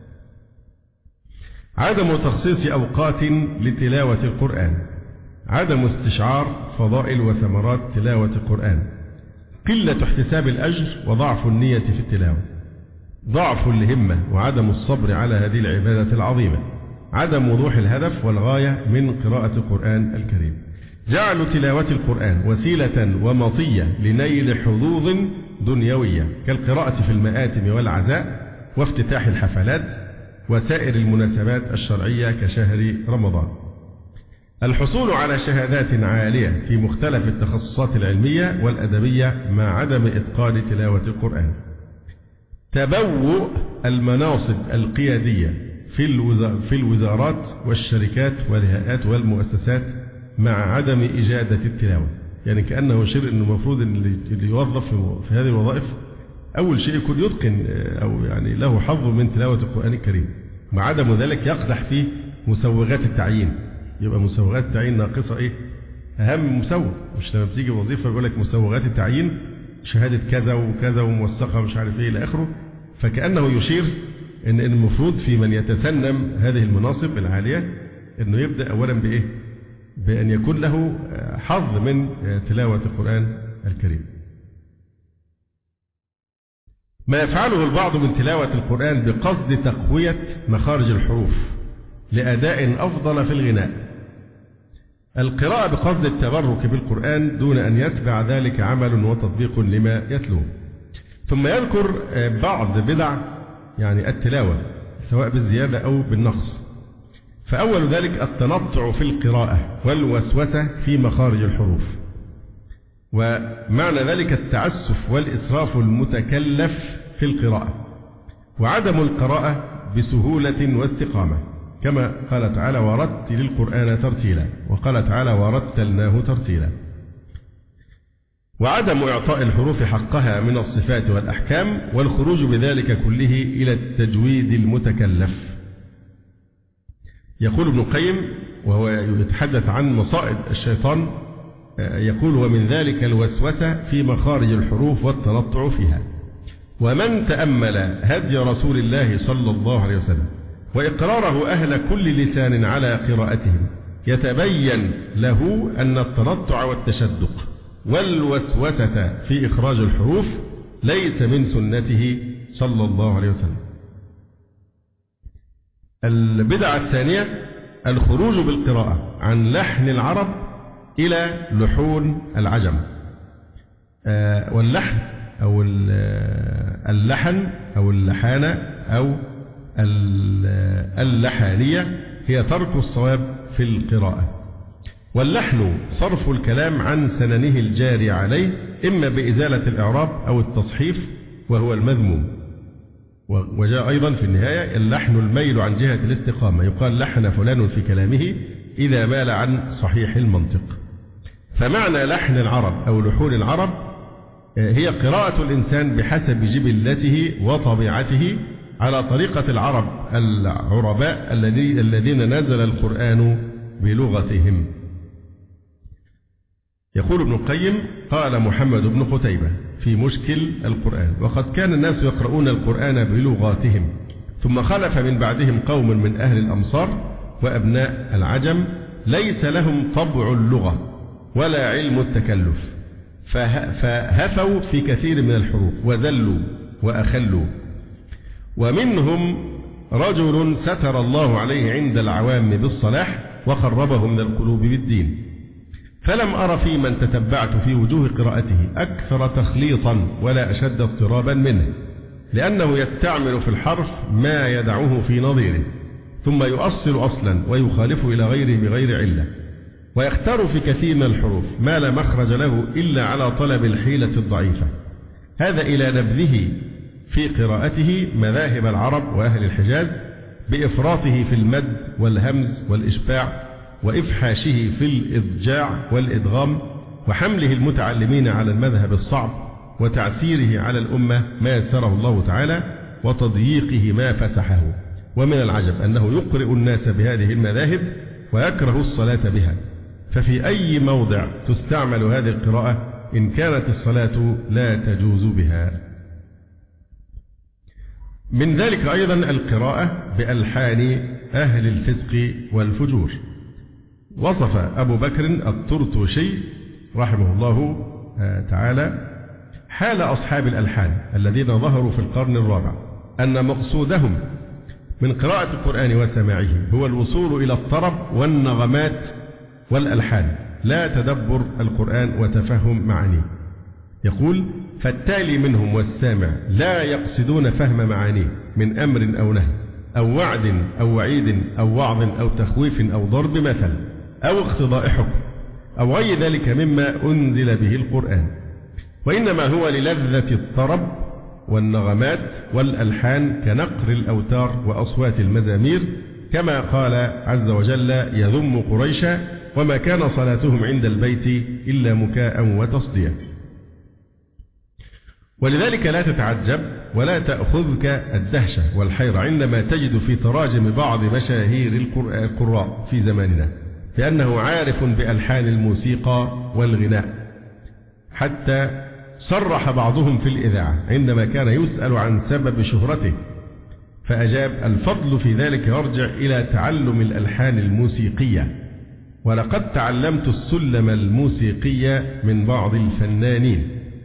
عدم تخصيص أوقات لتلاوة القرآن، عدم استشعار فضائل وثمرات تلاوة القرآن، قلة احتساب الأجر وضعف النية في التلاوة، ضعف الهمة وعدم الصبر على هذه العبادة العظيمة، عدم وضوح الهدف والغاية من قراءة القرآن الكريم. جعلوا تلاوة القرآن وسيلة ومطية لنيل حظوظ دنيوية كالقراءة في المآتم والعزاء وافتتاح الحفلات وسائر المناسبات الشرعية كشهر رمضان. الحصول على شهادات عالية في مختلف التخصصات العلمية والأدبية مع عدم إتقان تلاوة القرآن. تبوء المناصب القيادية في الوزارات والشركات والهيئات والمؤسسات مع عدم إجادة التلاوة. يعني كأنه شيء أنه المفروض أن اللي يوظف في هذه الوظائف أول شيء يكون يتقن أو يعني له حظ من تلاوة القرآن الكريم، مع عدم ذلك يقدح في مسوغات التعيين. يبقى مسوغات التعيين ناقصة إيه؟ أهم مسوغ. مش لما بتيجي وظيفة يقول لك مسوغات التعيين شهادة كذا وكذا وموثقة مش عارف إيه إلى آخره. فكأنه يشير أن المفروض في من يتسنم هذه المناصب العالية أنه يبدأ أولا بإيه؟ بأن يكون له حظ من تلاوة القرآن الكريم. ما يفعله البعض من تلاوة القرآن بقصد تقوية مخارج الحروف لأداء أفضل في الغناء. القراءة بقصد التبرك بالقرآن دون أن يتبع ذلك عمل وتطبيق لما يتلوه. ثم يذكر بعض بدع يعني التلاوة سواء بالزيادة أو بالنقص. فأول ذلك التنطع في القراءة والوسوسة في مخارج الحروف، ومعنى ذلك التعسف والإسراف المتكلف في القراءة، وعدم القراءة بسهولة واستقامة، كما قال تعالى ورتل القرآن ترتيلا، وقال تعالى ورتلناه ترتيلا. وعدم إعطاء الحروف حقها من الصفات والأحكام، والخروج بذلك كله إلى التجويد المتكلف. يقول ابن القيم وهو يتحدث عن مصائد الشيطان، يقول ومن ذلك الوسوسة في مخارج الحروف والتنطع فيها. ومن تأمل هدي رسول الله صلى الله عليه وسلم وإقراره أهل كل لسان على قراءتهم يتبين له أن التنطع والتشدق والوسوسة في إخراج الحروف ليس من سنته صلى الله عليه وسلم. البدعة الثانية الخروج بالقراءة عن لحن العرب إلى لحون العجم. واللحن أو اللحن أو اللحانة أو اللحانية هي ترك الصواب في القراءة. واللحن صرف الكلام عن سننه الجاري عليه إما بإزالة الإعراب أو التصحيف وهو المذموم. وجاء أيضا في النهاية اللحن الميل عن جهة الاستقامة، يقال لحن فلان في كلامه إذا مال عن صحيح المنطق. فمعنى لحن العرب أو لحون العرب هي قراءة الإنسان بحسب جبلته وطبيعته على طريقة العرب العرباء الذين نزل القرآن بلغتهم. يقول ابن القيم قال محمد بن قتيبة في مشكل القرآن وقد كان الناس يقرؤون القرآن بلغاتهم ثم خلف من بعدهم قوم من أهل الأمصار وأبناء العجم ليس لهم طبع اللغة ولا علم التكلف فهفوا في كثير من الحروف وذلوا وأخلوا. ومنهم رجل ستر الله عليه عند العوام بالصلاح وقربه من القلوب بالدين، فلم أر في من تتبعت في وجوه قراءته أكثر تخليطا ولا أشد اضطرابا منه، لأنه يستعمل في الحرف ما يدعوه في نظيره ثم يؤصل أصلا ويخالف إلى غيره بغير علة، ويختار في كثير من الحروف ما لا مخرج له إلا على طلب الحيلة الضعيفة. هذا إلى نبذه في قراءته مذاهب العرب وأهل الحجاز بإفراطه في المد والهمز والإشباع وإفحاشه في الإضجاع والإدغام وحمله المتعلمين على المذهب الصعب وتعسيره على الأمة ما يسره الله تعالى وتضييقه ما فسحه. ومن العجب أنه يقرئ الناس بهذه المذاهب ويكره الصلاة بها، ففي أي موضع تستعمل هذه القراءة إن كانت الصلاة لا تجوز بها. من ذلك أيضا القراءة بألحان أهل الفسق والفجور. وصف أبو بكر الطرطوشي رحمه الله تعالى حال أصحاب الألحان الذين ظهروا في القرن الرابع أن مقصودهم من قراءة القرآن وسماعه هو الوصول إلى الطرب والنغمات والألحان لا تدبر القرآن وتفهم معانيه. يقول: فالتالي منهم والسامع لا يقصدون فهم معانيه من أمر أو نهي أو وعد أو وعيد أو وعظ أو تخويف أو ضرب مثل أو اقتضاء حكم أو غير ذلك مما أنزل به القرآن، وإنما هو للذة الطرب والنغمات والألحان كنقر الأوتار وأصوات المزامير، كما قال عز وجل: يذم قريشا وما كان صلاتهم عند البيت إلا مكاء وتصدية. ولذلك لا تتعجب ولا تأخذك الدهشة والحيرة عندما تجد في تراجم بعض مشاهير القراء في زماننا لأنه عارف بألحان الموسيقى والغناء، حتى صرح بعضهم في الإذاعة عندما كان يسأل عن سبب شهرته فأجاب: الفضل في ذلك يرجع إلى تعلم الألحان الموسيقية، ولقد تعلمت السلم الموسيقي من بعض الفنانين.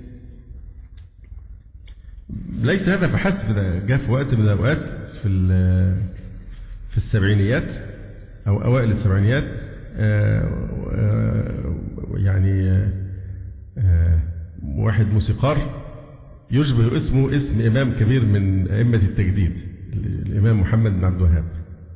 ليس هذا فحسب، جاء في وقت من الأوقات في في السبعينيات أو أوائل السبعينيات يعني واحد موسيقار يشبه اسمه اسم إمام كبير من أئمة التجديد، الإمام محمد بن عبد الوهاب،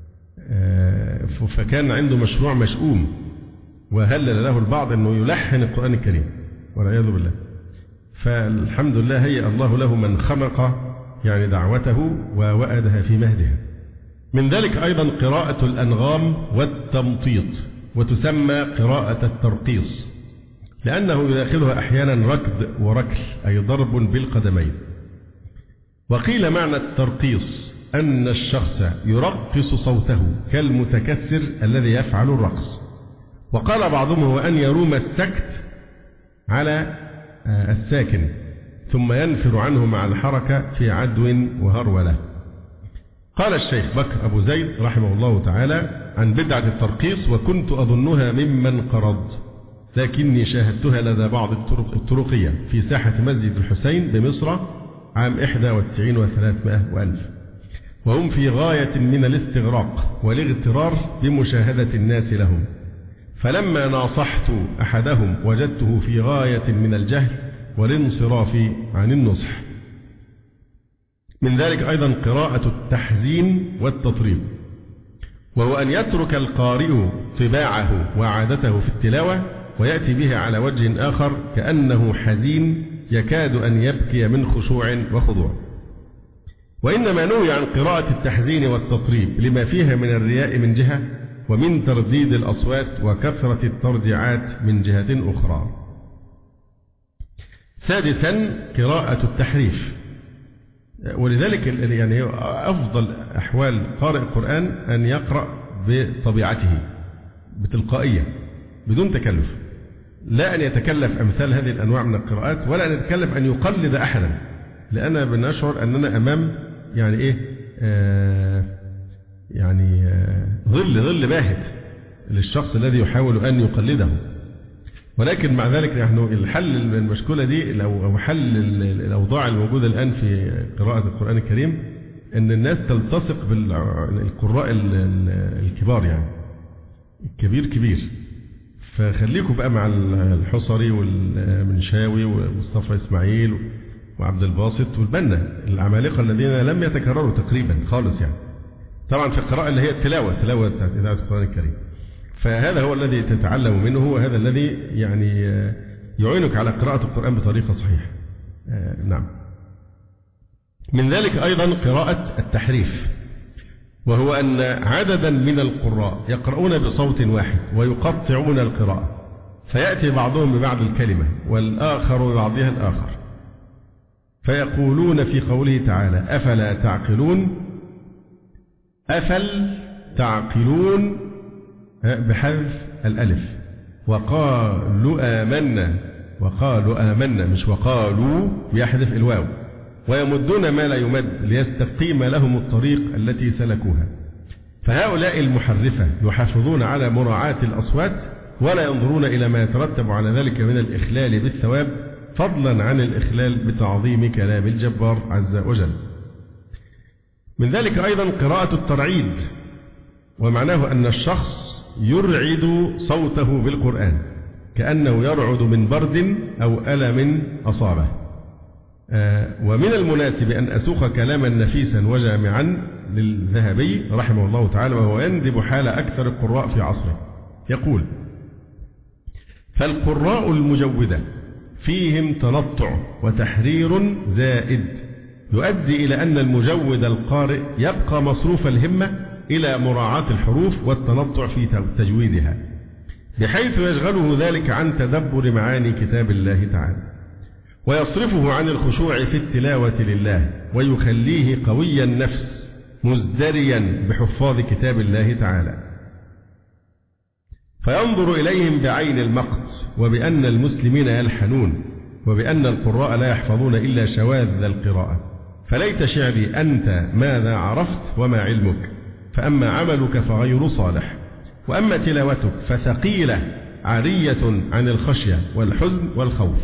فكان عنده مشروع مشؤوم وهلل له البعض أنه يلحن القرآن الكريم والعياذ بالله. فالحمد لله هيأ الله له من خنق يعني دعوته ووأدها في مهدها. من ذلك أيضا قراءة الأنغام والتمطيط، وتسمى قراءة الترقيص لأنه يداخلها أحيانا ركض وركل أي ضرب بالقدمين. وقيل معنى الترقيص أن الشخص يرقص صوته كالمتكسر الذي يفعل الرقص. وقال بعضهم هو أن يروم السكت على الساكن ثم ينفر عنه مع الحركة في عدو وهرولة. قال الشيخ بكر أبو زيد رحمه الله تعالى عن بدعة الترقيص: وكنت أظنها ممن قرض، لكني شاهدتها لدى بعض الطرق الطرقية في ساحة مسجد الحسين بمصر عام إحدى وتسعين وثلاثمائة وألف، وهم في غاية من الاستغراق والاغترار بمشاهدة الناس لهم، فلما ناصحت أحدهم وجدته في غاية من الجهل والانصراف عن النصح. من ذلك أيضا قراءة التحزين والتطريب، وهو أن يترك القارئ طباعه وعادته في التلاوة ويأتي بها على وجه آخر كأنه حزين يكاد أن يبكي من خشوع وخضوع. وإنما نهي عن قراءة التحزين والتطريب لما فيها من الرياء من جهة، ومن ترديد الأصوات وكثرة الترجيعات من جهة أخرى. سادسا قراءة التحريف، ولذلك يعني أفضل أحوال قارئ القرآن أن يقرأ بطبيعته بتلقائية بدون تكلف، لا أن يتكلف أمثال هذه الأنواع من القراءات، ولا أن يتكلف أن يقلد أحدا، لأننا بنشعر أننا أمام يعني إيه آه يعني آه ظل ظل باهت للشخص الذي يحاول أن يقلده. ولكن مع ذلك نحن الحل المشكلة دي أو حل الأوضاع الموجودة الآن في قراءة القرآن الكريم أن الناس تلتصق بالقراء الكبار، يعني الكبير كبير، فخليكم بقى مع الحصري والمنشاوي ومصطفى إسماعيل وعبد الباسط والبنا، العمالقة الذين لم يتكرروا تقريبا خالص، يعني طبعا في القراءة اللي هي التلاوة التلاوة بتاعت إذاعة القرآن الكريم. فهذا هو الذي تتعلم منه، وهذا الذي يعني يعينك على قراءة القرآن بطريقة صحيحة. نعم. من ذلك أيضا قراءة التحريف، وهو أن عددا من القراء يقرؤون بصوت واحد ويقطعون القراءة، فيأتي بعضهم ببعض الكلمة والآخر ببعضها الآخر، فيقولون في قوله تعالى: أفلا تعقلون، أفل تعقلون بحذف الألف، وقالوا آمنا، وقالوا آمنا مش وقالوا بيحذف الواو، ويمدون ما لا يمد ليستقيم لهم الطريق التي سلكوها. فهؤلاء المحرفة يحافظون على مراعاة الأصوات ولا ينظرون إلى ما يترتب على ذلك من الإخلال بالثواب، فضلا عن الإخلال بتعظيم كلام الجبار عز وجل. من ذلك أيضا قراءة الترعيد، ومعناه أن الشخص يرعد صوته بالقرآن كأنه يرعد من برد أو ألم أصابه. آه ومن المناسب أن أسوق كلاما نفيسا وجامعا للذهبي رحمه الله تعالى، وهو يندب حال أكثر القراء في عصره. يقول: فالقراء المجودة فيهم تنطع وتحرير زائد، يؤدي إلى أن المجود القارئ يبقى مصروف الهمة إلى مراعاة الحروف والتنطع في تجويدها، بحيث يشغله ذلك عن تدبر معاني كتاب الله تعالى، ويصرفه عن الخشوع في التلاوة لله، ويخليه قوي النفس مزدريا بحفاظ كتاب الله تعالى، فينظر إليهم بعين المقت، وبأن المسلمين يلحنون، وبأن القراء لا يحفظون إلا شواذ القراءة. فليت شعري أنت ماذا عرفت وما علمك، فأما عملك فغير صالح، وأما تلاوتك فثقيلة عارية عن الخشية والحزن والخوف.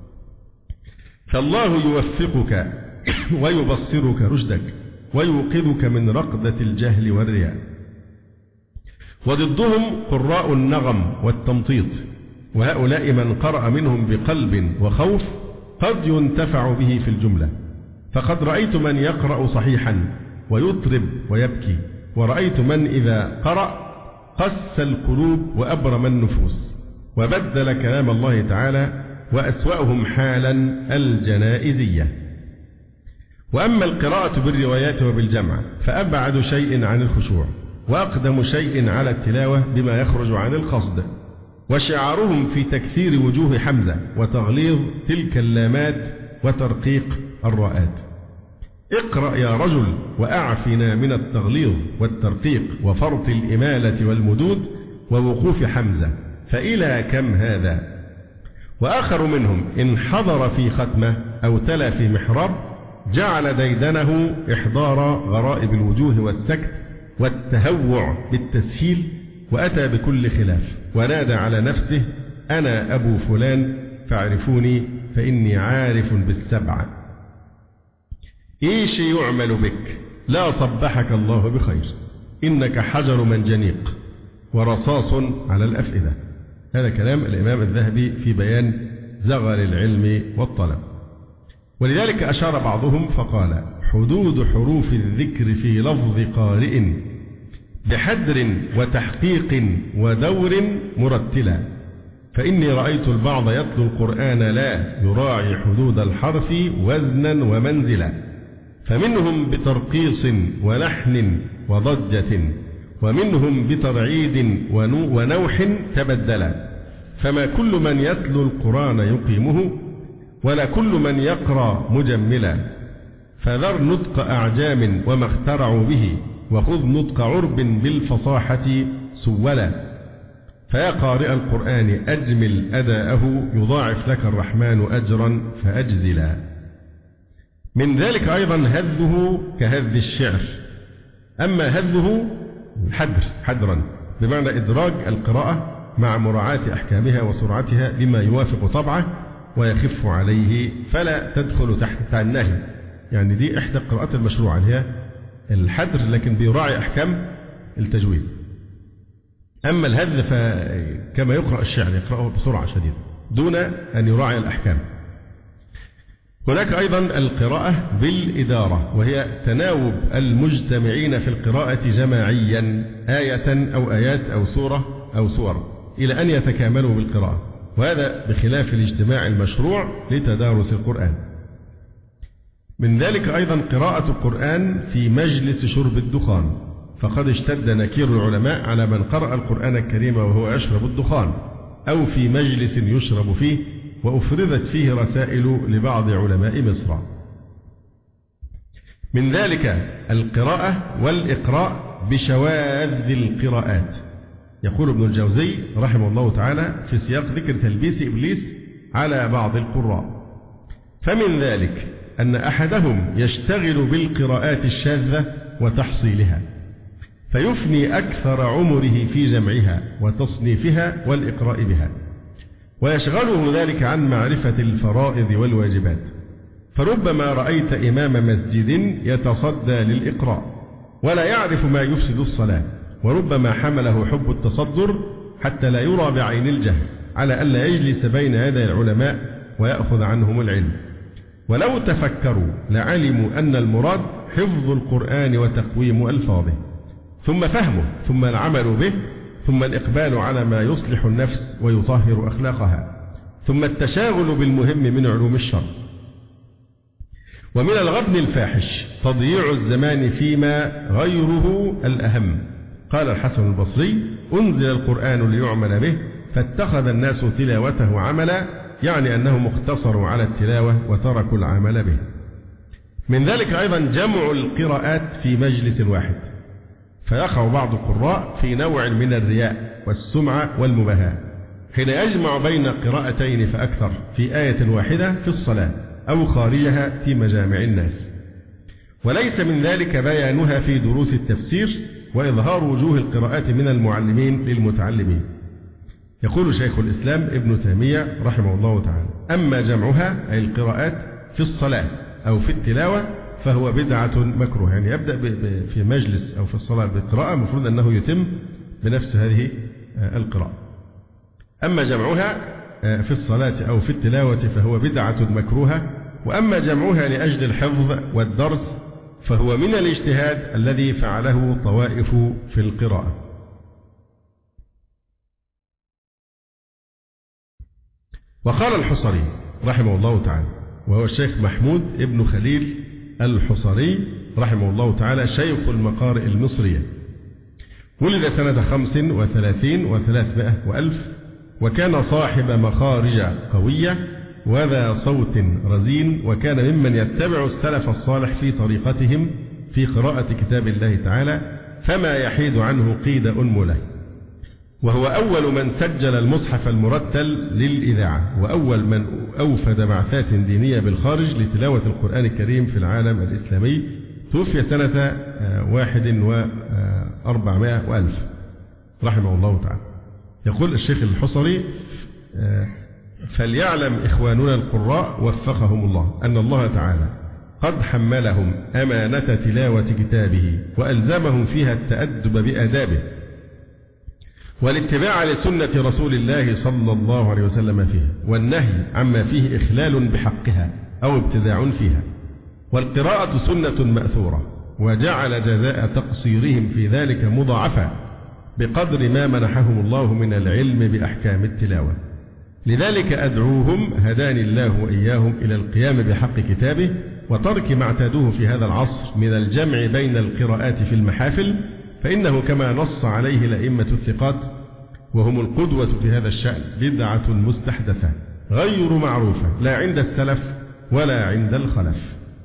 فالله يوفقك ويبصرك رشدك، ويوقظك من رقدة الجهل والرياء. وضدهم قراء النغم والتمطيط، وهؤلاء من قرأ منهم بقلب وخوف قد ينتفع به في الجملة، فقد رأيت من يقرأ صحيحا ويطرب ويبكي، ورأيت من إذا قرأ قس القلوب وأبرم النفوس وبدل كلام الله تعالى، وأسوأهم حالا الجنائزية. وأما القراءة بالروايات وبالجمع فأبعد شيء عن الخشوع، وأقدم شيء على التلاوة بما يخرج عن القصد، وشعارهم في تكثير وجوه حمزة وتغليظ تلك اللامات وترقيق الراءات. اقرأ يا رجل وأعفنا من التغليظ والترقيق وفرط الإمالة والمدود ووقوف حمزة، فإلى كم هذا؟ وآخر منهم إن حضر في ختمة أو تلا في محراب جعل ديدنه إحضار غرائب الوجوه والسكت والتهوع بالتسهيل، وأتى بكل خلاف، ونادى على نفسه: أنا أبو فلان فاعرفوني فإني عارف بالسبع. إيش يعمل بك؟ لا صبحك الله بخير، إنك حجر منجنيق ورصاص على الأفئدة. هذا كلام الإمام الذهبي في بيان زغل العلم والطلب. ولذلك أشار بعضهم فقال: حدود حروف الذكر في لفظ قارئ بحدر وتحقيق ودور مرتلا، فإني رأيت البعض يتلو القرآن لا يراعي حدود الحرف وزنا ومنزلا، فمنهم بترقيص ولحن وضجة، ومنهم بترعيد ونوح تبدلا، فما كل من يتلو القرآن يقيمه، ولا كل من يقرأ مجملا، فذر نطق أعجام وما اخترعوا به، وخذ نطق عرب بالفصاحة سولا، فيا قارئ القرآن أجمل أداءه يضاعف لك الرحمن أجرا فأجزلا. من ذلك أيضا هذه كهذ الشعر، أما هذه حدر حدرا بمعنى إدراج القراءة مع مراعاة أحكامها وسرعتها بما يوافق طبعه ويخف عليه، فلا تدخل تحت النهي. يعني دي إحدى القراءات المشروعة اللي هي الحدر، لكن بيراعي أحكام التجويد. أما الهذ فكما يقرأ الشعر يقرأه بسرعة شديدة دون أن يراعي الأحكام. هناك أيضا القراءة بالإدارة، وهي تناوب المجتمعين في القراءة جماعيا آية أو آيات أو سورة أو سور إلى أن يتكاملوا بالقراءة، وهذا بخلاف الاجتماع المشروع لتدارس القرآن. من ذلك أيضا قراءة القرآن في مجلس شرب الدخان، فقد اشتد نكير العلماء على من قرأ القرآن الكريم وهو يشرب الدخان أو في مجلس يشرب فيه، وأفرزت فيه رسائل لبعض علماء مصر. من ذلك القراءة والإقراء بشواذ القراءات. يقول ابن الجوزي رحمه الله تعالى في سياق ذكر تلبيس إبليس على بعض القراء: فمن ذلك أن أحدهم يشتغل بالقراءات الشاذة وتحصيلها، فيفني أكثر عمره في جمعها وتصنيفها والإقراء بها، ويشغله ذلك عن معرفة الفرائض والواجبات، فربما رأيت إمام مسجد يتصدى للإقراء ولا يعرف ما يفسد الصلاة، وربما حمله حب التصدر حتى لا يرى بعين الجهل، على ألا يجلس بين يدي العلماء ويأخذ عنهم العلم. ولو تفكروا لعلموا أن المراد حفظ القرآن وتقويم ألفاظه، ثم فهمه، ثم العمل به، ثم الإقبال على ما يصلح النفس ويطهر أخلاقها، ثم التشاغل بالمهم من علوم الشرع. ومن الغبن الفاحش تضييع الزمان فيما غيره الأهم. قال الحسن البصري: أنزل القرآن ليعمل به فاتخذ الناس تلاوته عملا، يعني أنهم اقتصروا على التلاوة وتركوا العمل به. من ذلك أيضا جمع القراءات في مجلس واحد، فيقع بعض القراء في نوع من الرياء والسمعة والمباهاة حين يجمع بين قراءتين فأكثر في آية واحدة في الصلاة أو خارجها في مجامع الناس. وليس من ذلك بيانها في دروس التفسير وإظهار وجوه القراءات من المعلمين للمتعلمين. يقول شيخ الإسلام ابن تيمية رحمه الله تعالى: أما جمعها أي القراءات في الصلاة أو في التلاوة فهو بدعة مكروه، يعني يبدأ في مجلس أو في الصلاة بالقراءة المفروض أنه يتم بنفس هذه القراءة. أما جمعها في الصلاة أو في التلاوة فهو بدعة مكروهة، وأما جمعها لأجل الحفظ والدرس فهو من الاجتهاد الذي فعله طوائف في القراءة. وقال الحصري رحمه الله تعالى، وهو الشيخ محمود ابن خليل الحصري رحمه الله تعالى شيخ المقارئ المصرية، ولد سنة خمس وثلاثين وثلاثمائة وألف، وكان صاحب مخارج قوية وذا صوت رزين، وكان ممن يتبع السلف الصالح في طريقتهم في قراءة كتاب الله تعالى، فما يحيد عنه قيد أنمله. وهو أول من سجل المصحف المرتل للإذاعة، وأول من أوفد بعثات دينية بالخارج لتلاوة القرآن الكريم في العالم الإسلامي. توفي سنة واحد وأربعمائة وألف رحمه الله تعالى. يقول الشيخ الحصري: فليعلم إخواننا القراء وفقهم الله أن الله تعالى قد حملهم أمانة تلاوة كتابه، وألزمهم فيها التأدب بآدابه والاتباع لسنة رسول الله صلى الله عليه وسلم فيها، والنهي عما فيه إخلال بحقها أو ابتداع فيها. والقراءة سنة مأثورة، وجعل جزاء تقصيرهم في ذلك مضاعفا بقدر ما منحهم الله من العلم بأحكام التلاوة. لذلك أدعوهم هداني الله وإياهم إلى القيام بحق كتابه، وترك ما اعتادوه في هذا العصر من الجمع بين القراءات في المحافل، فإنه كما نص عليه الأئمة الثقات وهم القدوة في هذا الشأن بدعة مستحدثة غير معروفة لا عند السلف ولا عند الخلف.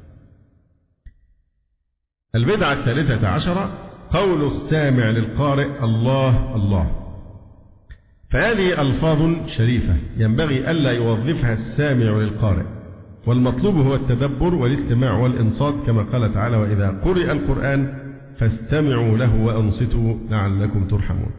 البدعة الثالثة عشرة قول السامع للقارئ الله الله. فهذه ألفاظ شريفة ينبغي ألا يوظفها السامع للقارئ، والمطلوب هو التدبر والاستماع والإنصات، كما قال تعالى: وإذا قرئ القرآن فاستمعوا له وأنصتوا لعلكم ترحمون.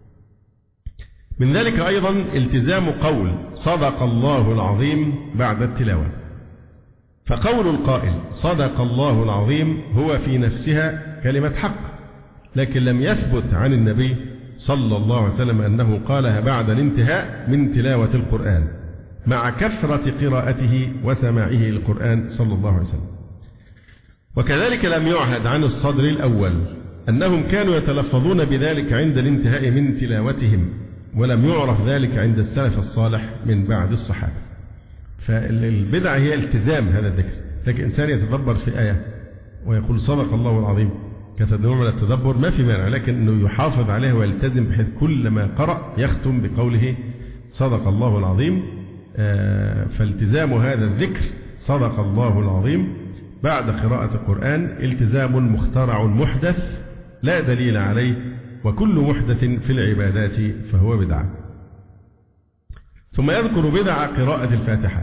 من ذلك أيضا التزام قول صدق الله العظيم بعد التلاوة. فقول القائل صدق الله العظيم هو في نفسها كلمة حق، لكن لم يثبت عن النبي صلى الله عليه وسلم أنه قالها بعد الانتهاء من تلاوة القرآن مع كثرة قراءته وسماعه للقرآن صلى الله عليه وسلم. وكذلك لم يعهد عن الصدر الأول أنهم كانوا يتلفظون بذلك عند الانتهاء من تلاوتهم، ولم يعرف ذلك عند السلف الصالح من بعد الصحابة. فالبدعة هي التزام هذا الذكر، لكن إنسان يتدبر في آية ويقول صدق الله العظيم كتنوع من التدبر ما في مانع، لكن أنه يحافظ عليه ويلتزم بحيث كل ما قرأ يختم بقوله صدق الله العظيم. فالتزام هذا الذكر صدق الله العظيم بعد قراءة القرآن التزام مخترع محدث لا دليل عليه، وكل محدث في العبادات فهو بدعة. ثم يذكر بدع قراءة الفاتحة.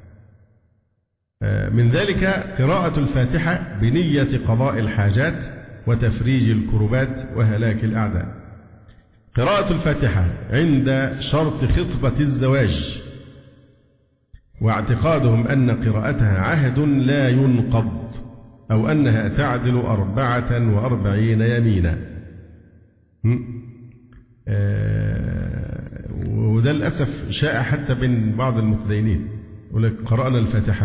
من ذلك قراءة الفاتحة بنية قضاء الحاجات وتفريج الكربات وهلاك الأعداء. قراءة الفاتحة عند شرط خطبة الزواج، واعتقادهم أن قراءتها عهد لا ينقض، أو أنها تعدل أربعة وأربعين يمينا. وده للأسف شائع حتى بين بعض المتدينين، يقول لك قرأنا الفاتحة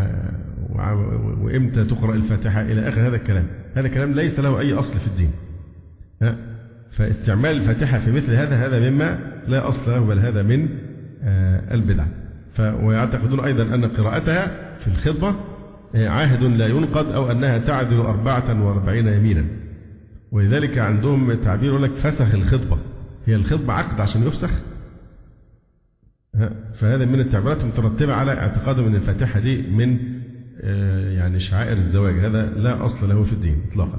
وإمتى تقرأ الفاتحة إلى آخر هذا الكلام. هذا الكلام ليس له أي أصل في الدين. فاستعمال الفاتحة في مثل هذا هذا مما لا أصل له، بل هذا من البدع. ويعتقدون أيضا أن قراءتها في الخطبة عاهد لا ينقض، أو أنها تعدل أربعة وأربعين يمينا. ولذلك عندهم تعبير يقول لك فسخ الخطبة. هي الخطبة عقد عشان يفسخ؟ فهذا من التعبيرات المترتبة على اعتقادهم أن الفاتحة دي من يعني شعائر الزواج. هذا لا أصل له في الدين إطلاقا.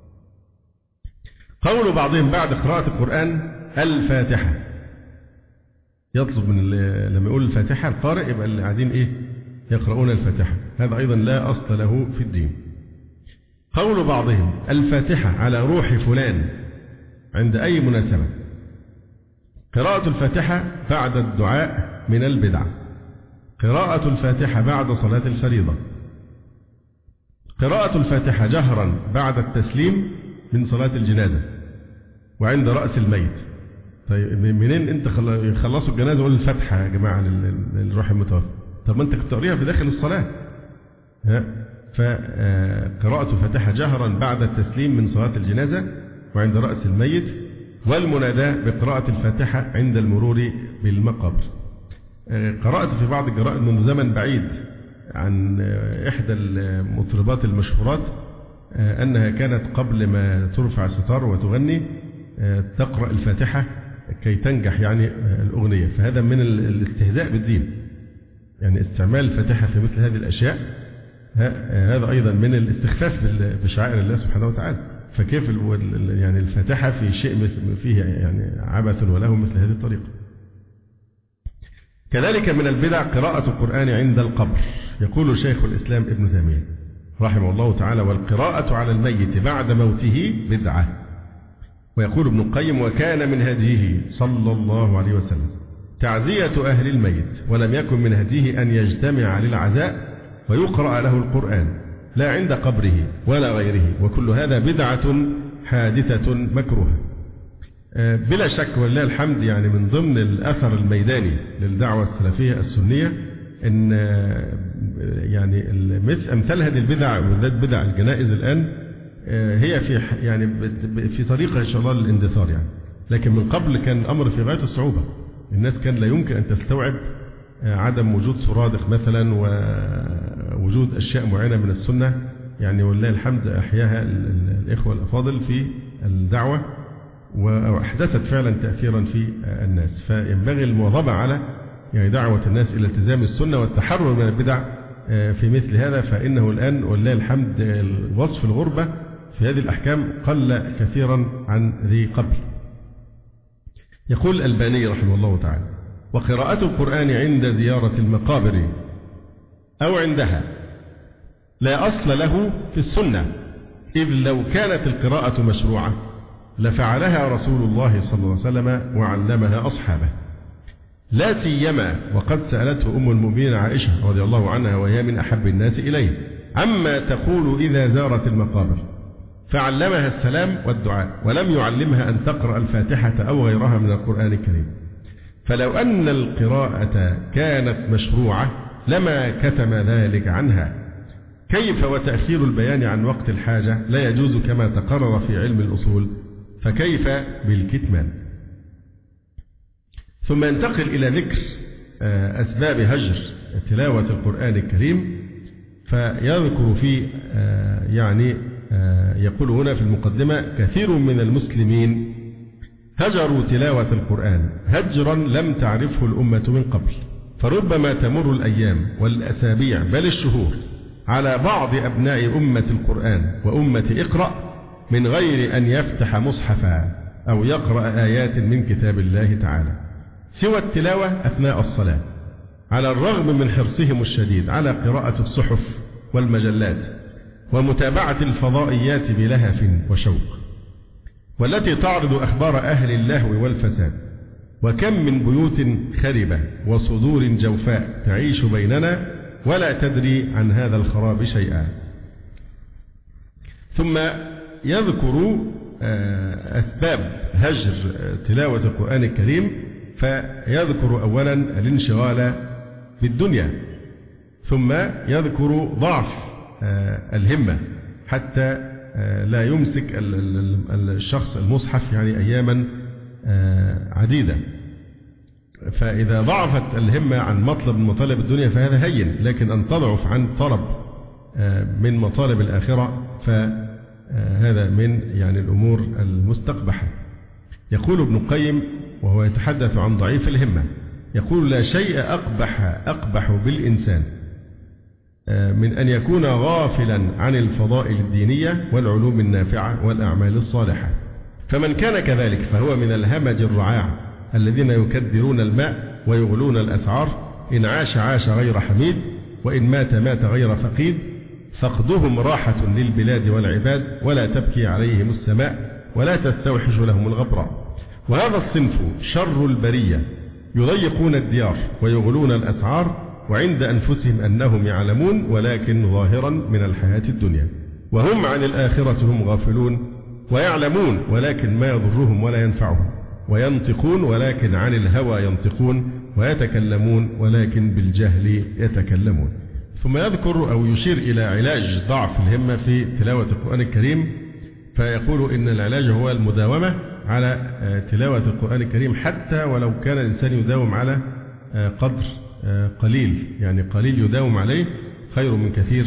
قول بعضهم بعد قراءة القرآن الفاتحة، يطلب من لما يقول الفاتحة القارئ يبقى اللي قاعدين إيه يقرؤون الفاتحة. هذا أيضا لا أصل له في الدين. قول بعضهم الفاتحة على روح فلان عند أي مناسبة. قراءة الفاتحة بعد الدعاء من البدع. قراءة الفاتحة بعد صلاة الفريضة. قراءة الفاتحة جهرا بعد التسليم من صلاة الجنازة وعند رأس الميت. طيب منين انت خلصوا الجنازة وقول الفاتحة يا جماعة للروح المتوفى؟ طب ما انت كنت تقريها في داخل الصلاة. فقراءة الفاتحة جهرا بعد التسليم من صلاة الجنازة وعند رأس الميت، والمناداة بقراءة الفاتحة عند المرور بالمقابر. قرأت في بعض الجرائد منذ زمن بعيد عن إحدى المطربات المشهورات أنها كانت قبل ما ترفع الستار وتغني تقرأ الفاتحة كي تنجح يعني الأغنية. فهذا من الاستهزاء بالدين، يعني استعمال الفاتحة في مثل هذه الأشياء هذا أيضا من الاستخفاف بشعائر الله سبحانه وتعالى. فكيف يعني الفاتحة في شيء فيه يعني عبث وله مثل هذه الطريقة. كذلك من البدع قراءة القرآن عند القبر. يقول شيخ الإسلام ابن تيمية رحمه الله تعالى: والقراءة على الميت بعد موته بدعة. ويقول ابن القيم: وكان من هديه صلى الله عليه وسلم تعزية أهل الميت، ولم يكن من هديه أن يجتمع للعزاء ويقرأ له القرآن لا عند قبره ولا غيره، وكل هذا بدعة حادثة مكروهة. بلا شك ولله الحمد يعني من ضمن الأثر الميداني للدعوة السلفية السنية إن يعني مثل أمثال هذه البدع وذات بدع الجنائز الآن هي في يعني في طريقة إن شاء الله للاندثار يعني. لكن من قبل كان الأمر في غاية الصعوبة. الناس كان لا يمكن أن تستوعب عدم وجود سرادق مثلا ووجود أشياء معينة من السنة يعني. ولله الحمد أحياها الإخوة الأفاضل في الدعوة وأحدثت فعلا تأثيرا في الناس. فينبغي المواظبة على يعني دعوة الناس إلى التزام السنة والتحرر من البدع في مثل هذا. فإنه الآن ولله الحمد وصف الغربة في هذه الأحكام قل كثيرا عن ذي قبل. يقول الألباني رحمه الله تعالى: وقراءة القرآن عند زيارة المقابر أو عندها لا أصل له في السنة، إذ لو كانت القراءة مشروعة لفعلها رسول الله صلى الله عليه وسلم وعلمها أصحابه، لا سيما وقد سألته أم المؤمنين عائشة رضي الله عنها وهي من أحب الناس إليه عما تقول إذا زارت المقابر، فعلمها السلام والدعاء، ولم يعلمها أن تقرأ الفاتحة أو غيرها من القرآن الكريم. فلو أن القراءة كانت مشروعة لما كتم ذلك عنها. كيف وتأخير البيان عن وقت الحاجة لا يجوز كما تقرر في علم الأصول، فكيف بالكتمان؟ ثم ينتقل إلى ذكر أسباب هجر تلاوة القرآن الكريم، فيذكر في يعني يقول هنا في المقدمة: كثير من المسلمين هجروا تلاوة القرآن هجرا لم تعرفه الأمة من قبل، فربما تمر الأيام والأسابيع بل الشهور على بعض أبناء أمة القرآن وأمة اقرأ من غير أن يفتح مصحفا أو يقرأ آيات من كتاب الله تعالى سوى التلاوة أثناء الصلاة، على الرغم من حرصهم الشديد على قراءة الصحف والمجلات ومتابعة الفضائيات بلهف وشوق، والتي تعرض أخبار أهل اللهو والفساد. وكم من بيوت خربة وصدور جوفاء تعيش بيننا ولا تدري عن هذا الخراب شيئا. ثم يذكر أسباب هجر تلاوة القرآن الكريم فيذكر أولا الانشغال بالدنيا، ثم يذكر ضعف الهمة حتى لا يمسك الشخص المصحف يعني أياما عديدة. فإذا ضعفت الهمة عن مطلب من مطالب الدنيا فهذا هين، لكن أن تضعف عن طلب من مطالب الآخرة فهذا من يعني الأمور المستقبحة. يقول ابن القيم وهو يتحدث عن ضعيف الهمة، يقول: لا شيء أقبح أقبح بالإنسان من أن يكون غافلا عن الفضائل الدينية والعلوم النافعة والأعمال الصالحة. فمن كان كذلك فهو من الهمج الرعاع الذين يكدرون الماء ويغلون الأسعار، إن عاش عاش غير حميد، وإن مات مات غير فقيد، فقدهم راحة للبلاد والعباد، ولا تبكي عليهم السماء ولا تستوحش لهم الغبراء. وهذا الصنف شر البرية، يضيقون الديار ويغلون الأسعار، وعند أنفسهم أنهم يعلمون، ولكن ظاهرا من الحياة الدنيا، وهم عن الآخرة هم غافلون، ويعلمون ولكن ما يضرهم ولا ينفعهم، وينطقون ولكن عن الهوى ينطقون، ويتكلمون ولكن بالجهل يتكلمون. ثم يذكر أو يشير إلى علاج ضعف الهمة في تلاوة القرآن الكريم، فيقول إن العلاج هو المداومة على تلاوة القرآن الكريم، حتى ولو كان الإنسان يداوم على قدر قليل، يعني قليل يداوم عليه خير من كثير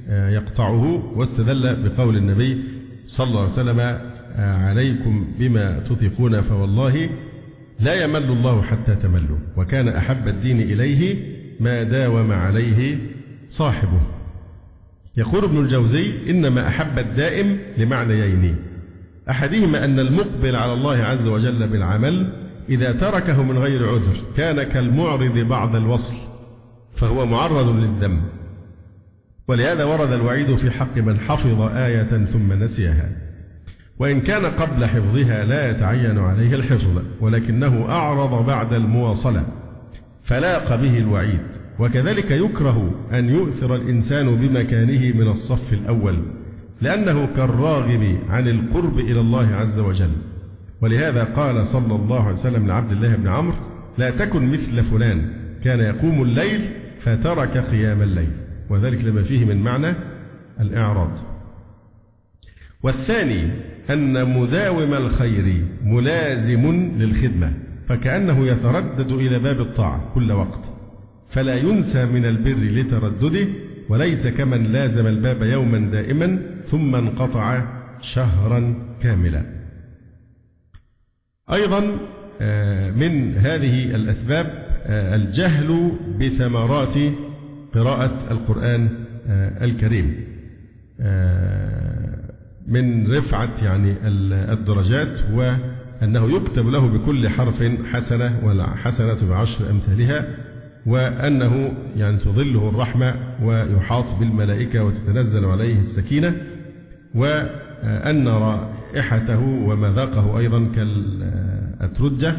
يقطعه. واستدل بقول النبي صلى الله عليه وسلم: عليكم بما تطيقون فوالله لا يمل الله حتى تملوا، وكان أحب الدين إليه ما داوم عليه صاحبه. يقول ابن الجوزي: إنما أحب الدائم لمعنيين، أحدهما أن المقبل على الله عز وجل بالعمل إذا تركه من غير عذر كان كالمعرض بعد الوصل، فهو معرض للذم، ولهذا ورد الوعيد في حق من حفظ آية ثم نسيها، وإن كان قبل حفظها لا يتعين عليه الحفظ، ولكنه أعرض بعد المواصلة فلاق به الوعيد. وكذلك يكره أن يؤثر الإنسان بمكانه من الصف الأول، لأنه كالراغب عن القرب إلى الله عز وجل. ولهذا قال صلى الله عليه وسلم لعبد الله بن عمرو: لا تكن مثل فلان كان يقوم الليل فترك قيام الليل، وذلك لما فيه من معنى الإعراض. والثاني أن مداوم الخير ملازم للخدمة، فكأنه يتردد إلى باب الطاعة كل وقت، فلا ينسى من البر لتردده، وليس كمن لازم الباب يوما دائما ثم انقطع شهرا كاملا. أيضا من هذه الأسباب الجهل بثمرات قراءة القرآن الكريم، من رفعة يعني الدرجات، وأنه يكتب له بكل حرف حسنة، والحسنة بعشر أمثالها، وأنه يعني تظله الرحمة ويحاط بالملائكة وتتنزل عليه السكينة، وأن رائحته ومذاقه أيضا كالأترجة،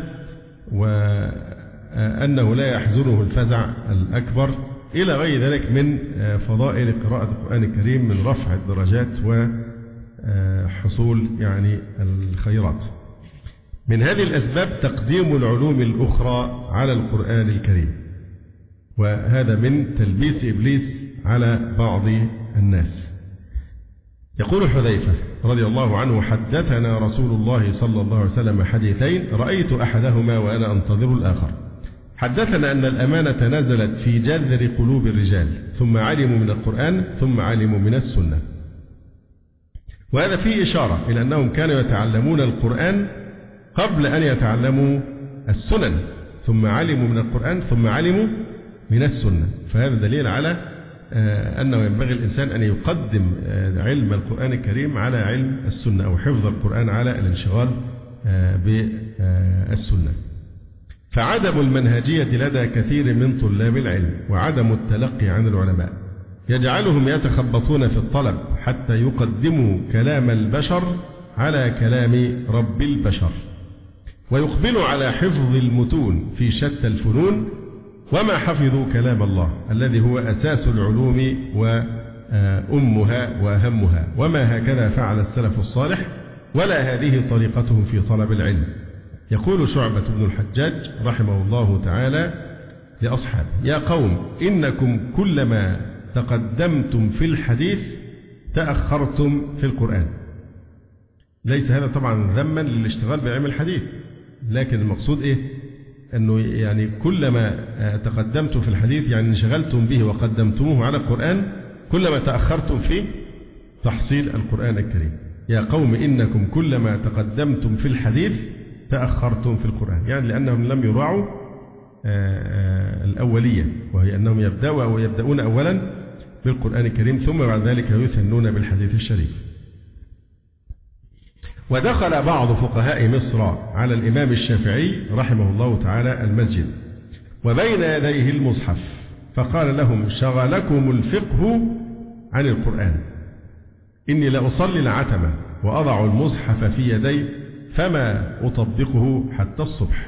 وأنه لا يحزنه الفزع الأكبر، إلى غير ذلك من فضائل قراءة القرآن الكريم من رفع الدرجات وحصول يعني الخيرات. من هذه الأسباب تقديم العلوم الأخرى على القرآن الكريم، وهذا من تلبيس إبليس على بعض الناس. يقول حذيفة رضي الله عنه: حدثنا رسول الله صلى الله عليه وسلم حديثين رأيت أحدهما وأنا أنتظر الآخر. حدثنا أن الأمانة نزلت في جذر قلوب الرجال، ثم علموا من القرآن، ثم علموا من السنة. وهذا فيه إشارة إلى أنهم كانوا يتعلمون القرآن قبل أن يتعلموا السنن، ثم علموا من القرآن ثم علموا من السنة. فهذا دليل على أنه ينبغي الإنسان أن يقدم علم القرآن الكريم على علم السنة، أو حفظ القرآن على الانشغال بالسنة. فعدم المنهجية لدى كثير من طلاب العلم وعدم التلقي عن العلماء يجعلهم يتخبطون في الطلب حتى يقدموا كلام البشر على كلام رب البشر، ويقبلوا على حفظ المتون في شتى الفنون، وما حفظوا كلام الله الذي هو أساس العلوم وأمها وأهمها. وما هكذا فعل السلف الصالح، ولا هذه طريقتهم في طلب العلم. يقول شعبة بن الحجاج رحمه الله تعالى لأصحابه: يا قوم إنكم كلما تقدمتم في الحديث تأخرتم في القرآن. ليس هذا طبعا ذما للاشتغال بعلم الحديث، لكن المقصود إيه؟ أنه يعني كلما تقدمتم في الحديث يعني انشغلتم به وقدمتموه على القرآن كلما تأخرتم في تحصيل القرآن الكريم. يا قوم إنكم كلما تقدمتم في الحديث تأخرتم في القرآن، يعني لأنهم لم يراعوا الأولية، وهي أنهم يبدأوا أو يبدأون أولا بالقرآن الكريم ثم بعد ذلك يثنون بالحديث الشريف. ودخل بعض فقهاء مصر على الإمام الشافعي رحمه الله تعالى المسجد وبين يديه المصحف فقال لهم: شغلكم الفقه عن القرآن، إني لأصلي العتمة وأضع المصحف في يدي فما أطبقه حتى الصبح.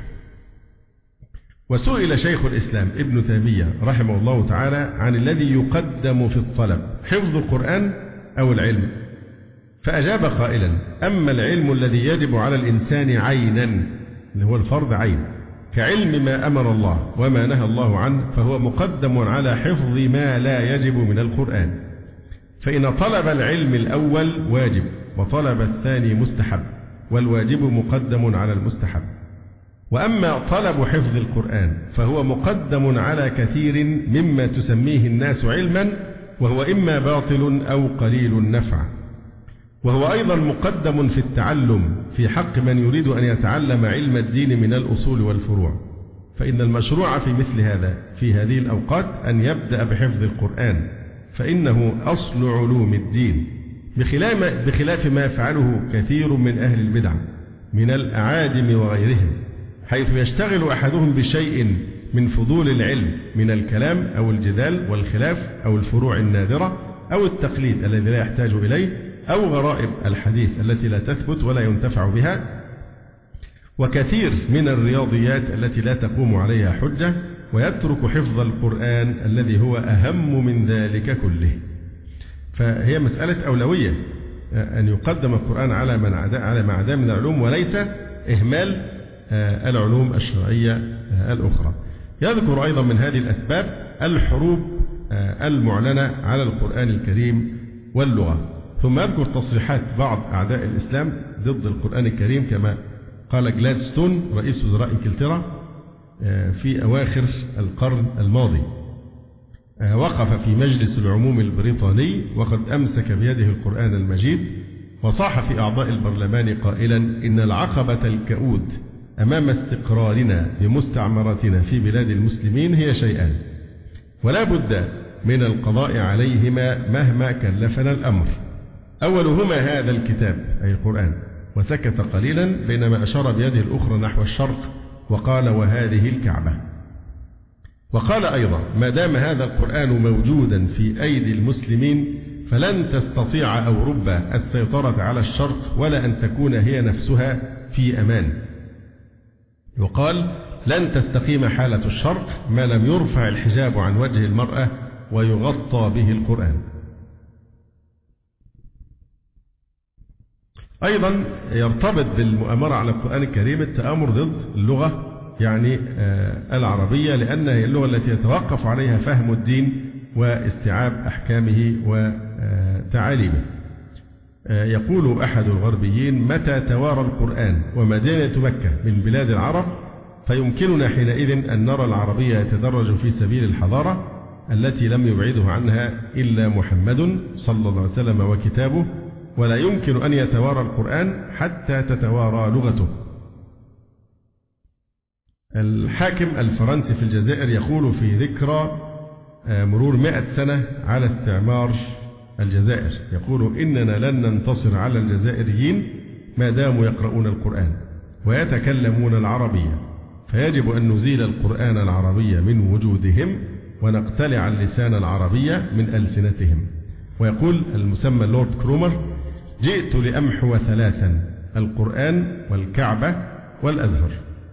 وسئل شيخ الإسلام ابن تيمية رحمه الله تعالى عن الذي يقدم في الطلب، حفظ القرآن أو العلم؟ فأجاب قائلا: أما العلم الذي يجب على الإنسان عينا، اللي هو الفرض عين، كعلم ما أمر الله وما نهى الله عنه، فهو مقدم على حفظ ما لا يجب من القرآن. فإن طلب العلم الأول واجب وطلب الثاني مستحب، والواجب مقدم على المستحب. وأما طلب حفظ القرآن فهو مقدم على كثير مما تسميه الناس علما، وهو إما باطل أو قليل النفع. وهو أيضا مقدم في التعلم في حق من يريد أن يتعلم علم الدين من الأصول والفروع، فإن المشروع في مثل هذا في هذه الأوقات أن يبدأ بحفظ القرآن، فإنه أصل علوم الدين، بخلاف, بخلاف ما يفعله كثير من أهل البدع من الأعاجم وغيرهم، حيث يشتغل أحدهم بشيء من فضول العلم من الكلام أو الجدال والخلاف أو الفروع النادرة أو التقليد الذي لا يحتاج إليه أو غرائب الحديث التي لا تثبت ولا ينتفع بها، وكثير من الرياضيات التي لا تقوم عليها حجة، ويترك حفظ القرآن الذي هو أهم من ذلك كله. فهي مسألة أولوية أن يقدم القرآن على من على ما عدا من العلوم، وليس إهمال العلوم الشرعية الأخرى. يذكر أيضا من هذه الأسباب الحروب المعلنة على القرآن الكريم واللغة. ثم يذكر تصريحات بعض أعداء الإسلام ضد القرآن الكريم، كما قال جلادستون رئيس وزراء إنجلترا في أواخر القرن الماضي، وقف في مجلس العموم البريطاني وقد أمسك بيده القرآن المجيد وصاح في أعضاء البرلمان قائلا: إن العقبة الكؤود أمام استقرارنا بمستعمرتنا في بلاد المسلمين هي شيئان، ولا بد من القضاء عليهما مهما كلفنا الأمر. أولهما هذا الكتاب أي القرآن. وسكت قليلا بينما أشار بيده الأخرى نحو الشرق وقال: وهذه الكعبة. وقال أيضا: ما دام هذا القرآن موجودا في أيدي المسلمين فلن تستطيع أوروبا السيطرة على الشرق ولا أن تكون هي نفسها في أمان. وقال: لن تستقيم حالة الشرق ما لم يرفع الحجاب عن وجه المرأة ويغطى به القرآن. أيضا يرتبط بالمؤامرة على القرآن الكريم التآمر ضد اللغة يعني العربية، لأنها هي اللغة التي يتوقف عليها فهم الدين واستيعاب أحكامه وتعاليمه. يقول أحد الغربيين: متى توارى القرآن ومدينة مكة من بلاد العرب فيمكننا حينئذ أن نرى العربية يتدرج في سبيل الحضارة التي لم يبعده عنها إلا محمد صلى الله عليه وسلم وكتابه، ولا يمكن أن يتوارى القرآن حتى تتوارى لغته. الحاكم الفرنسي في الجزائر يقول في ذكرى مرور مئة سنة على استعمار الجزائر، يقول: إننا لن ننتصر على الجزائريين ما داموا يقرؤون القرآن ويتكلمون العربية، فيجب أن نزيل القرآن العربي من وجودهم ونقتلع اللسان العربي من ألسنتهم. ويقول المسمى لورد كرومر: جئت لأمحو ثلاثا: القرآن والكعبة والأزهر.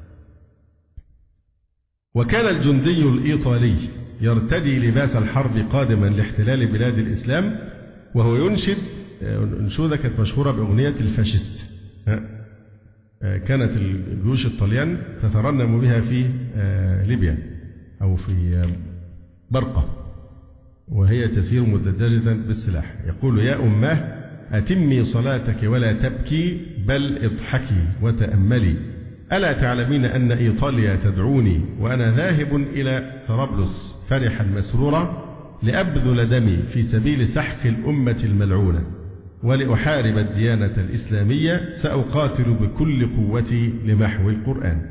وكان الجندي الإيطالي يرتدي لباس الحرب قادما لاحتلال بلاد الإسلام، وهو ينشد أنشودة كانت مشهورة بأغنية الفاشيست: كانت الجيوش الطليان تترنم بها في ليبيا أو في برقة، وهي تسير مدججة بالسلاح. يقول: يا أماه أتمي صلاتك ولا تبكي بل اضحكي وتأملي، ألا تعلمين أن إيطاليا تدعوني وأنا ذاهب إلى طرابلس فرحا مسرورا لأبذل دمي في سبيل سحق الأمة الملعونة ولأحارب الديانة الإسلامية، سأقاتل بكل قوتي لمحو القرآن.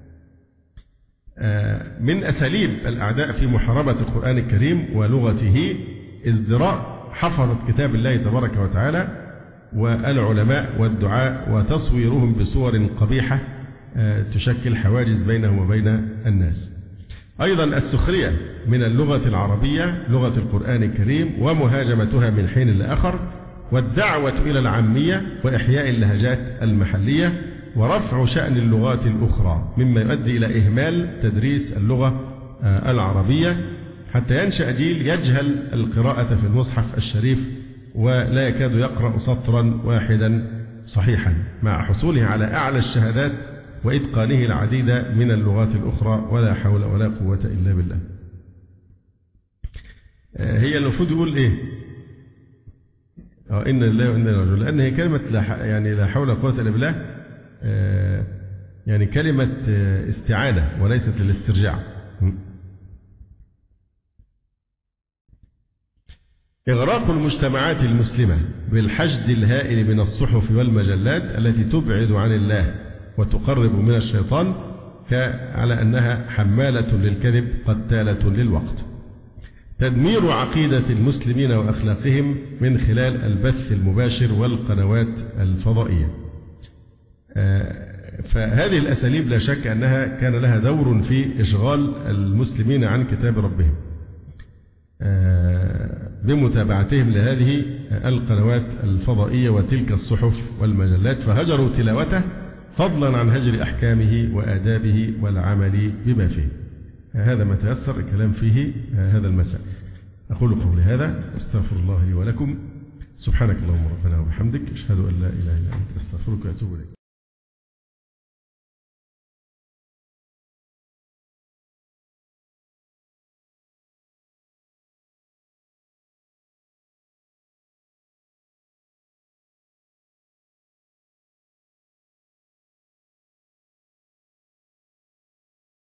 من أساليب الأعداء في محاربة القرآن الكريم ولغته ازدراء حفظة كتاب الله تبارك وتعالى والعلماء والدعاء وتصويرهم بصور قبيحة تشكل حواجز بينهم وبين الناس. أيضا السخرية من اللغة العربية لغة القرآن الكريم ومهاجمتها من حين لآخر، والدعوة إلى العامية وإحياء اللهجات المحلية ورفع شأن اللغات الأخرى، مما يؤدي إلى إهمال تدريس اللغة العربية حتى ينشأ جيل يجهل القراءة في المصحف الشريف ولا يكاد يقرأ سطرا واحدا صحيحا، مع حصوله على أعلى الشهادات وإتقانه العديد من اللغات الأخرى، ولا حول ولا قوة إلا بالله. هي المفروض يقول إيه؟ إن الله وإنا إليه راجعون، لأن هي كلمة لا يعني لا حول ولا قوة إلا بالله يعني كلمة استعانة وليست للاسترجاع. إغراق المجتمعات المسلمة بالحشد الهائل من الصحف والمجلات التي تبعد عن الله وتقرب من الشيطان على أنها حمالة للكذب قتالة للوقت. تدمير عقيدة المسلمين وأخلاقهم من خلال البث المباشر والقنوات الفضائية. فهذه الأساليب لا شك أنها كان لها دور في إشغال المسلمين عن كتاب ربهم بمتابعتهم لهذه القنوات الفضائية وتلك الصحف والمجلات، فهجروا تلاوته فضلا عن هجر أحكامه وآدابه والعمل بما فيه. هذا ما تيسر الكلام فيه هذا المساء. أقول قولي هذا واستغفر الله لي ولكم. سبحانك اللهم ربنا وبحمدك، أشهد أن لا إله إلا أنت، أستغفرك وأتوب إليك.